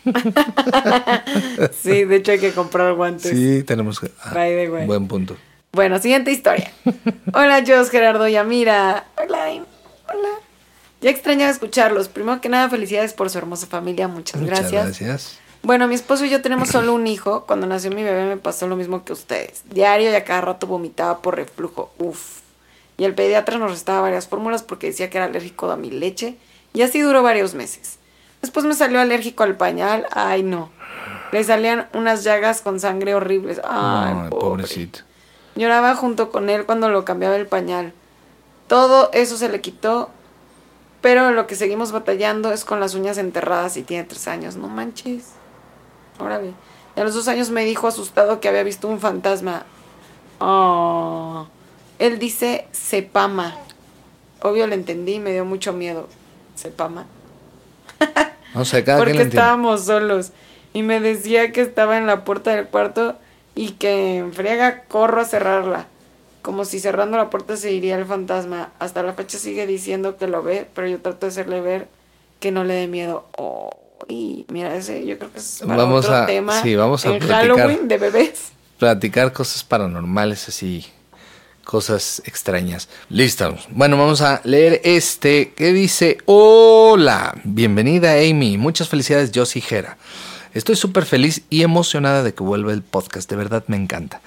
A: Sí, de hecho hay que comprar guantes.
B: Sí, tenemos que... ah,
A: By the way.
B: buen punto.
A: Bueno, siguiente historia. Hola, Joss, Gerardo y Amira. Hola, Amy. Hola. Ya extrañaba escucharlos. Primero que nada, felicidades por su hermosa familia. Muchas,
B: Muchas
A: gracias.
B: gracias.
A: Bueno, mi esposo y yo tenemos solo un hijo. Cuando nació mi bebé me pasó lo mismo que ustedes. Diario y a cada rato vomitaba por reflujo. Uf. Y el pediatra nos recetaba varias fórmulas porque decía que era alérgico a mi leche. Y así duró varios meses. Después me salió alérgico al pañal. Ay, no. Le salían unas llagas con sangre horribles. Ay,
B: Ay,
A: pobre.
B: pobrecito.
A: Lloraba junto con él cuando lo cambiaba el pañal. Todo eso se le quitó. Pero lo que seguimos batallando es con las uñas enterradas y tiene tres años. No manches. Órale. Y a los dos años me dijo asustado que había visto un fantasma. Oh. Él dice Sepama. Obvio le entendí y me dio mucho miedo. Sepama.
B: No sé, cada
A: Porque
B: quien lo entiende.
A: estábamos solos. Y me decía que estaba en la puerta del cuarto y que en friega corro a cerrarla. Como si cerrando la puerta se iría el fantasma. Hasta la fecha sigue diciendo que lo ve, pero yo trato de hacerle ver que no le dé miedo. Oh. Y mira, ese yo creo que es para
B: Vamos
A: otro
B: a-
A: tema.
B: sí, vamos a
A: en
B: platicar.
A: Halloween de bebés.
B: Platicar cosas paranormales así, cosas extrañas. Listo. Bueno, vamos a leer este que dice: hola, bienvenida Amy, muchas felicidades Joss y Jera. Estoy súper feliz y emocionada de que vuelva el podcast, de verdad me encanta.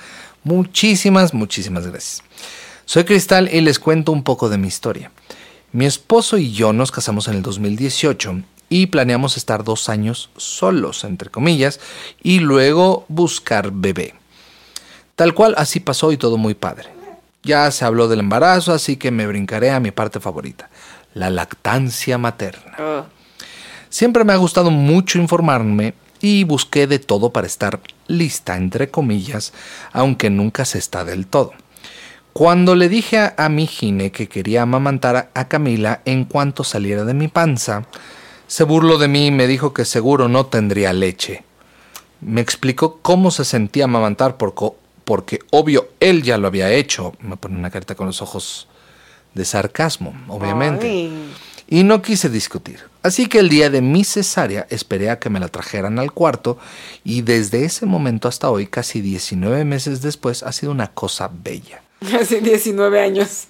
B: Muchísimas, muchísimas gracias. Soy Cristal y les cuento un poco de mi historia. Mi esposo y yo nos casamos en el dos mil dieciocho y planeamos estar dos años solos, entre comillas, y luego buscar bebé. Tal cual, así pasó y todo muy padre. Ya se habló del embarazo, así que me brincaré a mi parte favorita, la lactancia materna.
A: Oh.
B: Siempre me ha gustado mucho informarme y busqué de todo para estar lista, entre comillas, aunque nunca se está del todo. Cuando le dije a, a mi gine que quería amamantar a, a Camila en cuanto saliera de mi panza, se burló de mí y me dijo que seguro no tendría leche. Me explicó cómo se sentía amamantar porque, porque obvio él ya lo había hecho. Me pone una carita con los ojos de sarcasmo, obviamente. Ay. Y no quise discutir. Así que el día de mi cesárea esperé a que me la trajeran al cuarto y desde ese momento hasta hoy, casi diecinueve meses después, ha sido una cosa bella.
A: Hace diecinueve años.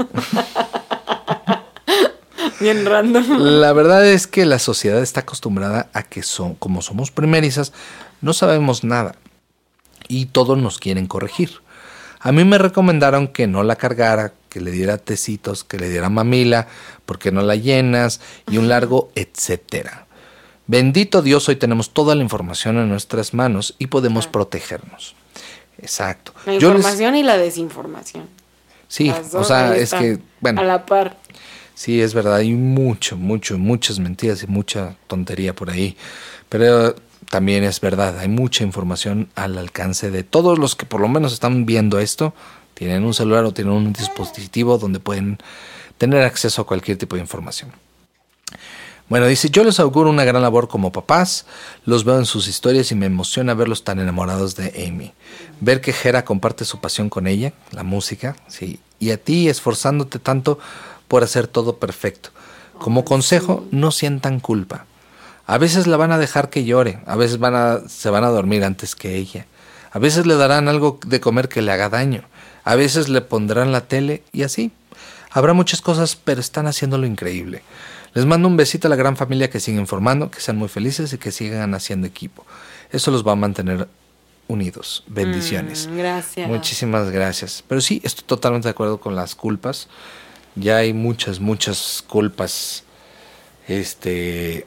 A: Bien random.
B: La verdad es que la sociedad está acostumbrada a que son, como somos primerizas, no sabemos nada y todos nos quieren corregir. A mí me recomendaron que no la cargara, que le diera tecitos, que le diera mamila, porque no la llenas y un largo etcétera. Bendito Dios, hoy tenemos toda la información en nuestras manos y podemos ah. protegernos. Exacto.
A: La información les... y la desinformación.
B: Sí, o sea, es que, bueno.
A: A la par.
B: Sí, es verdad, hay mucho, mucho, muchas mentiras y mucha tontería por ahí. Pero también es verdad, hay mucha información al alcance de todos los que por lo menos están viendo esto. Tienen un celular o tienen un dispositivo donde pueden tener acceso a cualquier tipo de información. Bueno, dice, yo les auguro una gran labor como papás, los veo en sus historias y me emociona verlos tan enamorados de Amy. Ver que Jera comparte su pasión con ella, la música, sí, y a ti esforzándote tanto por hacer todo perfecto. Como consejo, no sientan culpa. A veces la van a dejar que llore, a veces van a, se van a dormir antes que ella. A veces le darán algo de comer que le haga daño. A veces le pondrán la tele y así. Habrá muchas cosas, pero están haciéndolo increíble. Les mando un besito a la gran familia, que sigan formando, que sean muy felices y que sigan haciendo equipo. Eso los va a mantener unidos. Bendiciones.
A: Mm, gracias.
B: Muchísimas gracias. Pero sí, estoy totalmente de acuerdo con las culpas. Ya hay muchas, muchas culpas este,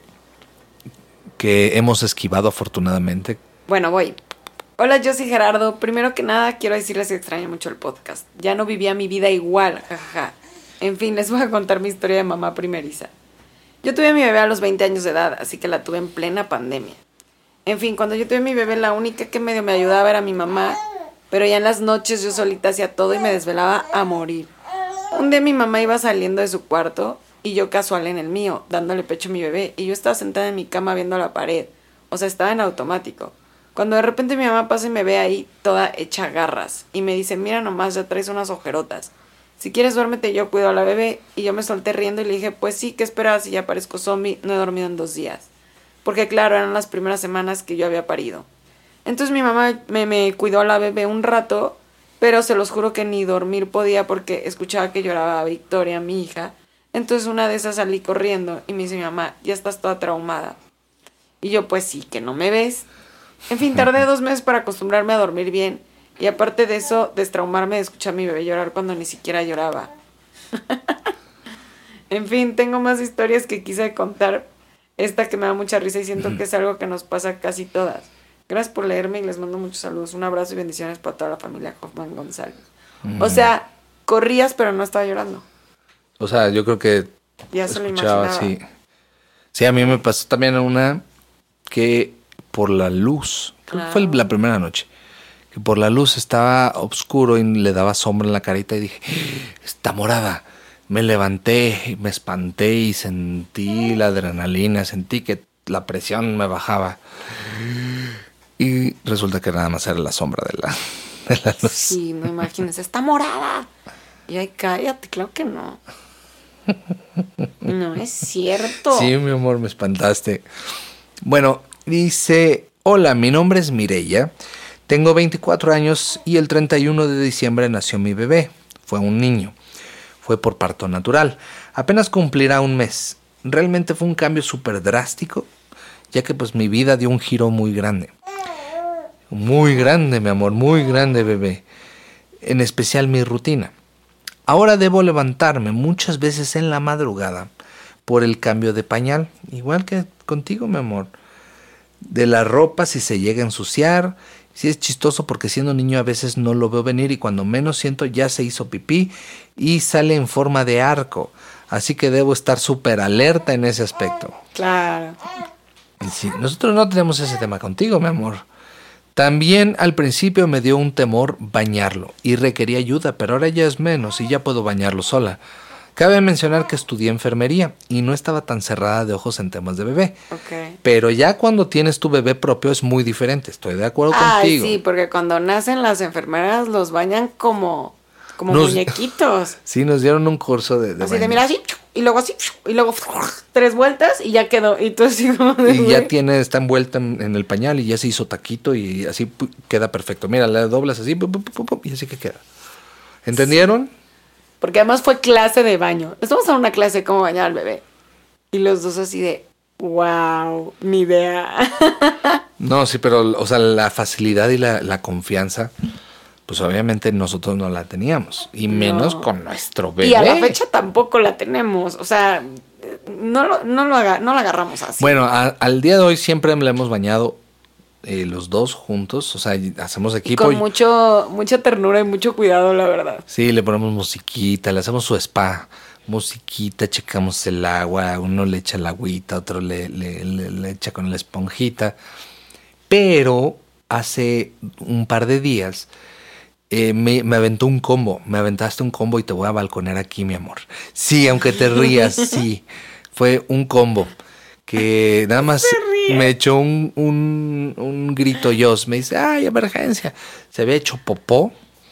B: que hemos esquivado afortunadamente.
A: Bueno, voy. Hola, yo soy Gerardo. Primero que nada, quiero decirles que extraño mucho el podcast. Ya no vivía mi vida igual, jajaja. En fin, les voy a contar mi historia de mamá primeriza. Yo tuve a mi bebé a los veinte años de edad, así que la tuve en plena pandemia. En fin, cuando yo tuve a mi bebé, la única que medio me ayudaba era mi mamá, pero ya en las noches yo solita hacía todo y me desvelaba a morir. Un día mi mamá iba saliendo de su cuarto y yo casual en el mío, dándole pecho a mi bebé, y yo estaba sentada en mi cama viendo a la pared, o sea, estaba en automático. Cuando de repente mi mamá pasa y me ve ahí toda hecha garras y me dice, mira nomás, ya traes unas ojerotas. Si quieres duérmete, yo cuido a la bebé. Y yo me solté riendo y le dije, pues sí, ¿qué esperabas si ya parezco zombie? No he dormido en dos días. Porque claro, eran las primeras semanas que yo había parido. Entonces mi mamá me, me cuidó a la bebé un rato, pero se los juro que ni dormir podía porque escuchaba que lloraba Victoria, mi hija. Entonces una de esas salí corriendo y me dice mi mamá, ya estás toda traumada. Y yo, pues sí, que no me ves. En fin, tardé dos meses para acostumbrarme a dormir bien. Y aparte de eso, destraumarme de escuchar a mi bebé llorar cuando ni siquiera lloraba. En fin, tengo más historias que quise contar. Esta que me da mucha risa y siento que es algo que nos pasa casi todas. Gracias por leerme y les mando muchos saludos. Un abrazo y bendiciones para toda la familia Hoffman González. Mm. O sea, corrías pero no estaba llorando.
B: O sea, yo creo que
A: ya se lo imaginaba.
B: Sí. Sí, a mí me pasó también una que por la luz, creo que fue la primera noche, que por la luz estaba oscuro y le daba sombra en la carita y dije, está morada. Me levanté, me espanté y sentí la adrenalina, sentí que la presión me bajaba. Y resulta que nada más era la sombra de la, de la luz.
A: Sí, no imagínense, está morada. Y ay, cállate, claro que no. No es cierto.
B: Sí, mi amor, me espantaste. Bueno, dice, hola, mi nombre es Mireya, tengo veinticuatro años y el treinta y uno de diciembre nació mi bebé. Fue un niño. Fue por parto natural. Apenas cumplirá un mes. Realmente fue un cambio súper drástico, ya que pues mi vida dio un giro muy grande. Muy grande, mi amor, muy grande, bebé. en especial mi rutina. Ahora debo levantarme muchas veces en la madrugada por el cambio de pañal, igual que contigo, mi amor. De la ropa si se llega a ensuciar. Sí es chistoso porque siendo niño a veces no lo veo venir y cuando menos siento ya se hizo pipí y sale en forma de arco. Así que debo estar súper alerta en ese aspecto.
A: Claro.
B: Y sí, nosotros no tenemos ese tema contigo, mi amor. También al principio me dio un temor bañarlo y requería ayuda, pero ahora ya es menos y ya puedo bañarlo sola. Cabe mencionar que estudié enfermería y no estaba tan cerrada de ojos en temas de bebé.
A: Okay.
B: Pero ya cuando tienes tu bebé propio es muy diferente, estoy de acuerdo
A: Ay,
B: contigo.
A: Sí, porque cuando nacen las enfermeras los bañan como, como nos, muñequitos.
B: Sí, nos dieron un curso de, de
A: así baños. De mira así, y luego así, y luego tres vueltas y ya quedó. Y tú así como de,
B: y ya tiene, está envuelta en, en el pañal y ya se hizo taquito y así pu, queda perfecto. Mira, la doblas así pu, pu, pu, pu, y así que queda. ¿Entendieron?
A: Sí. Porque además fue clase de baño. Estamos en una clase de cómo bañar al bebé. Y los dos así de, wow, ni idea.
B: No, sí, pero, o sea, la facilidad y la, la confianza, pues obviamente nosotros no la teníamos. Y menos no. con nuestro bebé.
A: Y a la fecha tampoco la tenemos. O sea, no lo, no lo, haga, no la agarramos así.
B: Bueno, a, al día de hoy siempre le hemos bañado eh, los dos juntos. O sea, hacemos equipo.
A: Y con mucho, mucha ternura y mucho cuidado, la verdad.
B: Sí, le ponemos musiquita, le hacemos su spa. Musiquita, checamos el agua. Uno le echa la agüita, otro le, le, le, le echa con la esponjita. Pero hace un par de días eh, me, me aventó un combo. Me aventaste un combo y te voy a balconear aquí, mi amor. Sí, aunque te rías, sí. Fue un combo que nada más me echó un, un, un grito Dios. Me dice, ay, emergencia. Se había hecho popó.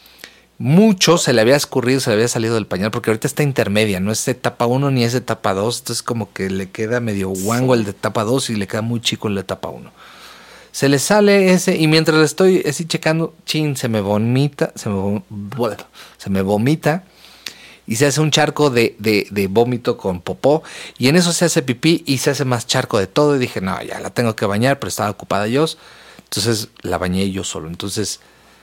B: Mucho se le había escurrido, se le había salido del pañal, porque ahorita está intermedia, no es etapa uno ni es etapa dos. Entonces como que le queda medio guango sí. el de etapa dos y le queda muy chico el de etapa uno. Se le sale ese y mientras le estoy así checando, chin, se me vomita, se me, bueno, se me vomita y se hace un charco de, de, de vómito con popó y en eso se hace pipí y se hace más charco de todo y dije, no, ya la tengo que bañar, pero estaba ocupada yo, entonces la bañé yo solo. Entonces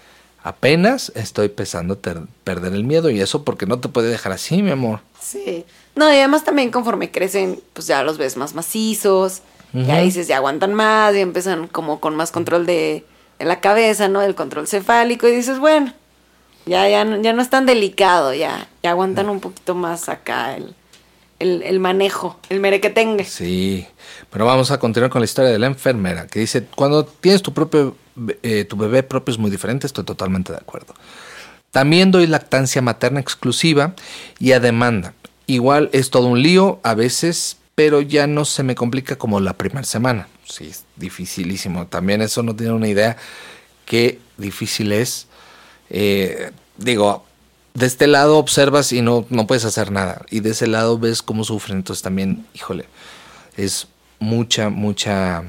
B: apenas estoy empezando a ter- perder el miedo y eso porque no te puede dejar así, mi amor.
A: Sí. No, y además también conforme crecen, pues ya los ves más macizos. Uh-huh. Ya dices, ya aguantan más, y empiezan como con más control de, de la cabeza, ¿no? El control cefálico, y dices, bueno, ya, ya, no, ya no es tan delicado, ya, ya aguantan un poquito más acá el, el, el manejo, el merequetengue.
B: Sí, pero vamos a continuar con la historia de la enfermera, que dice, cuando tienes tu propio, eh, tu bebé propio es muy diferente, estoy totalmente de acuerdo. También doy lactancia materna exclusiva y a demanda. Igual es todo un lío, a veces, pero ya no se me complica como la primera semana. Sí, es dificilísimo. También eso no tiene una idea qué difícil es. Eh, digo, de este lado observas y no, no puedes hacer nada. Y de ese lado ves cómo sufren. Entonces también, híjole, es mucha, mucha...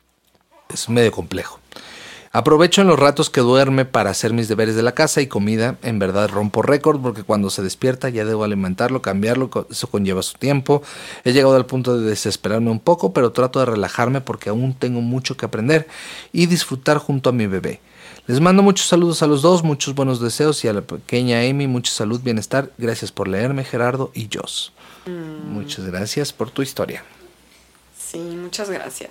B: es medio complejo. Aprovecho en los ratos que duerme para hacer mis deberes de la casa y comida. En verdad rompo récord porque cuando se despierta ya debo alimentarlo, cambiarlo. Eso conlleva su tiempo. He llegado al punto de desesperarme un poco, pero trato de relajarme porque aún tengo mucho que aprender y disfrutar junto a mi bebé. Les mando muchos saludos a los dos, muchos buenos deseos y a la pequeña Amy, mucha salud, bienestar. Gracias por leerme, Gerardo y Jos. Mm. Muchas gracias por tu historia.
A: Sí, muchas gracias.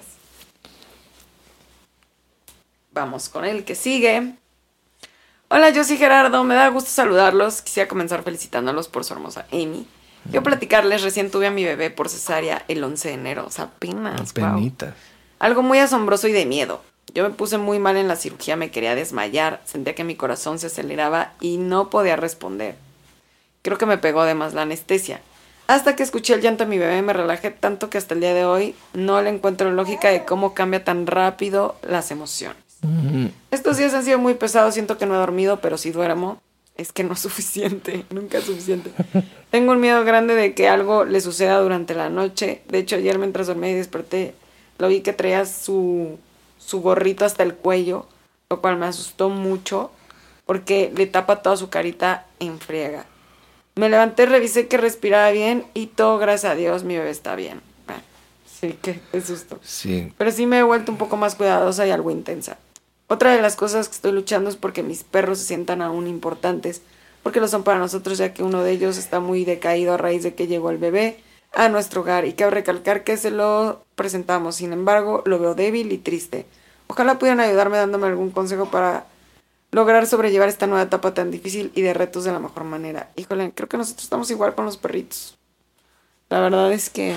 A: Vamos con el que sigue. Hola, yo soy Gerardo, me da gusto saludarlos. Quisiera comenzar felicitándolos por su hermosa Amy. Quiero platicarles, recién tuve a mi bebé por cesárea el once de enero, o sea, apenas.
B: Apenita.
A: Wow. Algo muy asombroso y de miedo. Yo me puse muy mal en la cirugía, me quería desmayar, sentía que mi corazón se aceleraba y no podía responder. Creo que me pegó de más la anestesia. Hasta que escuché el llanto de mi bebé me relajé tanto que hasta el día de hoy no le encuentro lógica de cómo cambia tan rápido las emociones. Mm-hmm. Estos días han sido muy pesados, siento que no he dormido, pero si duermo es que no es suficiente, nunca es suficiente. Tengo un miedo grande de que algo le suceda durante la noche. De hecho, ayer mientras dormí y desperté, lo vi que traía su, su gorrito hasta el cuello, lo cual me asustó mucho porque le tapa toda su carita en friega. Me levanté, revisé que respiraba bien y todo, gracias a Dios, mi bebé está bien. Bueno, sí, que qué susto.
B: Sí.
A: Pero sí me he vuelto un poco más cuidadosa y algo intensa. Otra de las cosas que estoy luchando es porque mis perros se sientan aún importantes, porque lo son para nosotros, ya que uno de ellos está muy decaído a raíz de que llegó el bebé a nuestro hogar, y cabe recalcar que se lo presentamos. Sin embargo, lo veo débil y triste. Ojalá pudieran ayudarme dándome algún consejo para lograr sobrellevar esta nueva etapa tan difícil y de retos de la mejor manera. Híjole, creo que nosotros estamos igual con los perritos. La verdad es que,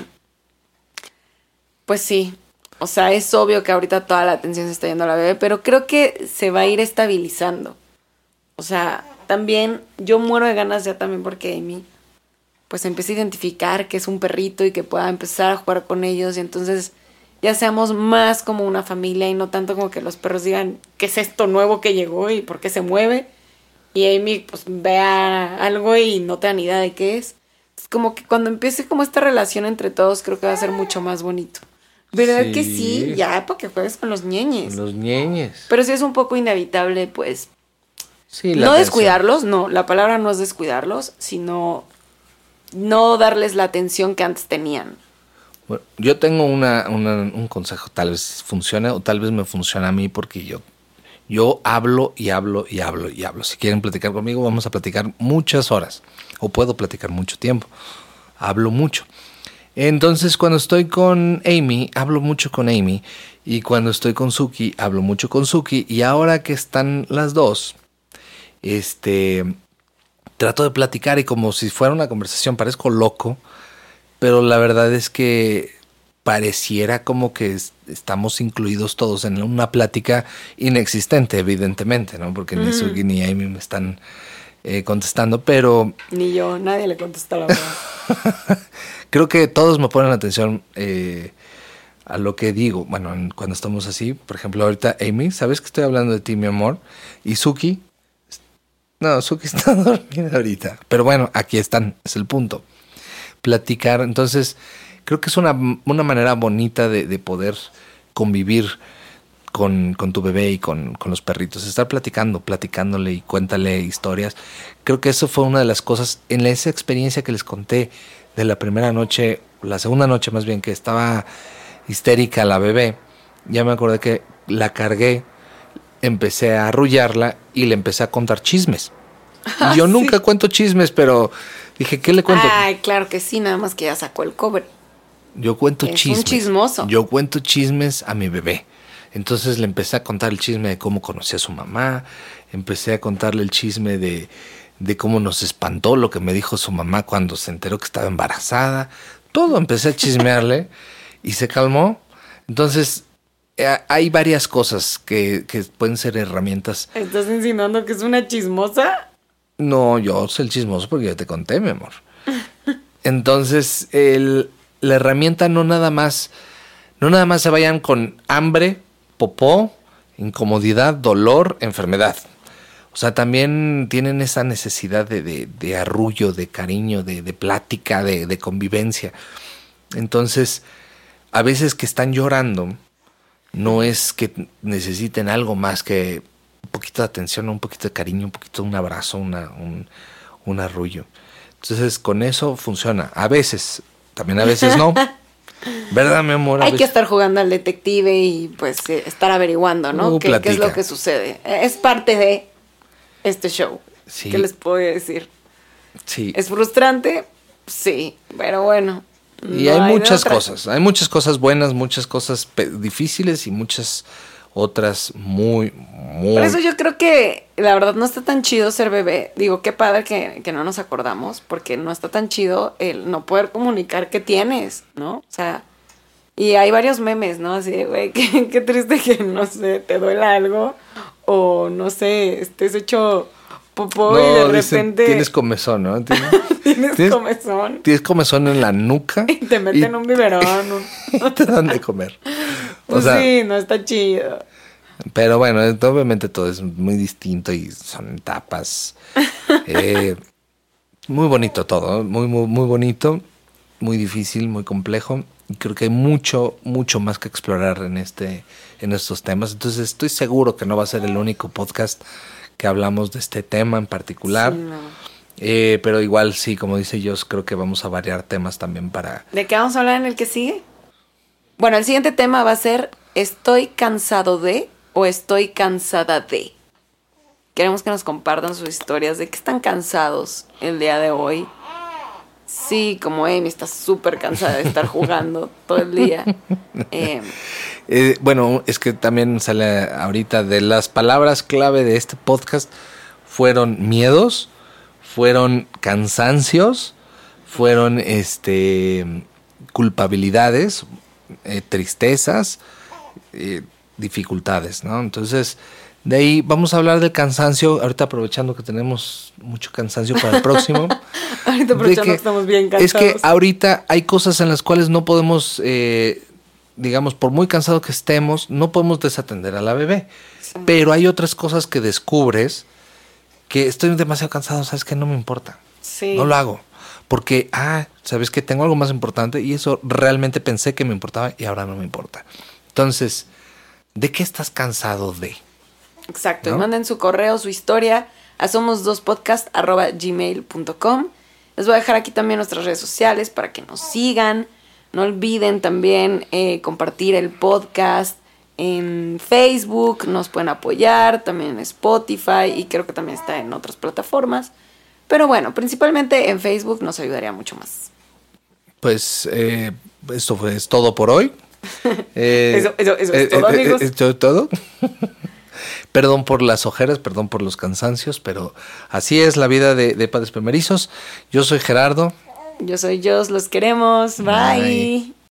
A: pues sí, o sea, es obvio que ahorita toda la atención se está yendo a la bebé, pero creo que se va a ir estabilizando. O sea, también yo muero de ganas ya también porque Amy pues empieza a identificar que es un perrito y que pueda empezar a jugar con ellos, y entonces ya seamos más como una familia y no tanto como que los perros digan qué es esto nuevo que llegó y por qué se mueve, y Amy pues vea algo y no te dan idea de qué es. Es como que cuando empiece como esta relación entre todos, creo que va a ser mucho más bonito. ¿Verdad
B: Sí.
A: que sí? Ya, para que juegues con los ñeñes.
B: Los ñeñes.
A: Pero sí es un poco inevitable, pues,
B: Sí,
A: no
B: atención.
A: descuidarlos, no, la palabra no es descuidarlos, sino no darles la atención que antes tenían.
B: Bueno, yo tengo una, una, un consejo, tal vez funcione o tal vez me funciona a mí, porque yo, yo hablo y hablo y hablo y hablo. Si quieren platicar conmigo, vamos a platicar muchas horas, o puedo platicar mucho tiempo. Hablo mucho. Entonces, cuando estoy con Amy, hablo mucho con Amy, y cuando estoy con Suki, hablo mucho con Suki, y ahora que están las dos, este, trato de platicar y como si fuera una conversación, parezco loco, pero la verdad es que pareciera como que es, estamos incluidos todos en una plática inexistente, evidentemente, ¿no? Porque ni Suki ni Amy me están eh, contestando, pero
A: Ni yo, nadie le contesta la verdad.
B: creo que todos me ponen atención eh, a lo que digo. Bueno, en- cuando estamos así, por ejemplo, ahorita Amy, ¿sabes que estoy hablando de ti, mi amor? Y Suki, no, Suki está dormida ahorita. Pero bueno, aquí están, es el punto. Platicar, entonces, creo que es una, una manera bonita de, de poder convivir con, con tu bebé y con, con los perritos. Estar platicando, platicándole y cuéntale historias. Creo que eso fue una de las cosas en esa experiencia que les conté de la primera noche, la segunda noche más bien, que estaba histérica la bebé. Ya me acordé que la cargué, empecé a arrullarla y le empecé a contar chismes. Y yo
A: Ah,
B: nunca
A: sí.
B: cuento chismes, pero dije, ¿qué le cuento?
A: Ay, claro que sí, nada más que ya sacó el cobre.
B: Yo cuento
A: Es un
B: chismes.
A: chismoso.
B: Yo cuento chismes a mi bebé. Entonces le empecé a contar el chisme de cómo conocí a su mamá. Empecé a contarle el chisme de, de cómo nos espantó lo que me dijo su mamá cuando se enteró que estaba embarazada. Todo empecé a chismearle y se calmó. Entonces eh, hay varias cosas que, que pueden ser herramientas.
A: ¿Estás insinuando que es una chismosa?
B: No, yo soy el chismoso porque ya te conté, mi amor. Entonces, el, la herramienta no nada más, no nada más se vayan con hambre, popó, incomodidad, dolor, enfermedad. O sea, también tienen esa necesidad de, de, de arrullo, de cariño, de, de plática, de, de convivencia. Entonces, a veces que están llorando, no es que necesiten algo más que un poquito de atención, un poquito de cariño, un poquito de un abrazo, una, un, un arrullo. Entonces, con eso funciona. A veces, también a veces no. ¿Verdad, mi amor? A
A: Hay que
B: veces-
A: estar jugando al detective y pues eh, estar averiguando, ¿no?
B: Uh,
A: ¿Qué, qué es
B: platica.
A: lo que sucede? Eh, Es parte de este show.
B: Sí.
A: ¿Qué les puedo decir?
B: Sí.
A: ¿Es frustrante? Sí, pero bueno.
B: Y
A: no
B: hay
A: de
B: muchas
A: otra.
B: cosas. Hay muchas cosas buenas, muchas cosas pe- difíciles y muchas otras muy, muy...
A: Por eso yo creo que la verdad no está tan chido ser bebé. Digo, qué padre que, que no nos acordamos, porque no está tan chido el no poder comunicar qué tienes, ¿no? O sea, y hay varios memes, ¿no? Así de, güey, qué, qué triste que, no sé, te duela algo o, no sé, estés hecho popó y de
B: No, dicen,
A: repente
B: tienes comezón, ¿no? Tienes,
A: tienes
B: tienes-
A: comezón
B: tienes comezón en la nuca
A: y te meten un biberón. un-
B: y te dan de comer. O
A: Pues
B: sea,
A: sí, no está chido.
B: pero bueno, es- obviamente todo es muy distinto y son etapas. Eh, muy bonito todo, muy, muy, muy bonito, muy difícil, muy complejo. Y creo que hay mucho, mucho más que explorar en este, en estos temas. Entonces estoy seguro que no va a ser el único podcast que hablamos de este tema en particular.
A: Sí, no.
B: Eh, pero igual sí, como dice Jos, creo que vamos a variar temas también para...
A: ¿De qué vamos a hablar en el que sigue? Bueno, el siguiente tema va a ser Estoy cansado de o estoy cansada de. Queremos que nos compartan sus historias de que están cansados el día de hoy. Sí, como Amy está súper cansada de estar jugando todo el día. Eh,
B: eh, bueno, es que también sale ahorita de las palabras clave de este podcast fueron miedos, fueron cansancios, fueron este culpabilidades, eh, tristezas, eh, dificultades, ¿no? Entonces, de ahí vamos a hablar del cansancio, ahorita aprovechando que tenemos mucho cansancio para el próximo.
A: ahorita aprovechando que, que estamos bien cansados.
B: Es que ahorita hay cosas en las cuales no podemos, eh, digamos, por muy cansado que estemos, no podemos desatender a la bebé. Sí. Pero hay otras cosas que descubres que estoy demasiado cansado, ¿sabes qué? No me importa.
A: Sí.
B: No lo hago. Porque, ah, ¿sabes qué? Tengo algo más importante y eso realmente pensé que me importaba y ahora no me importa. Entonces, ¿de qué estás cansado de?
A: Exacto, ¿no? Y manden su correo, su historia a somos dos podcast arroba gmail punto com. Les voy a dejar aquí también nuestras redes sociales para que nos sigan. No olviden también eh, compartir el podcast en Facebook, nos pueden apoyar, también en Spotify y creo que también está en otras plataformas. Pero bueno, principalmente en Facebook nos ayudaría mucho más.
B: Pues eh, esto fue, es todo por hoy. Eh,
A: eso, eso, eso es todo,
B: eh,
A: amigos.
B: Eh, ¿Eso es todo? Perdón por las ojeras, perdón por los cansancios, pero así es la vida de, de padres primerizos. Yo soy Gerardo.
A: Yo soy Jos, los queremos. Bye. Bye.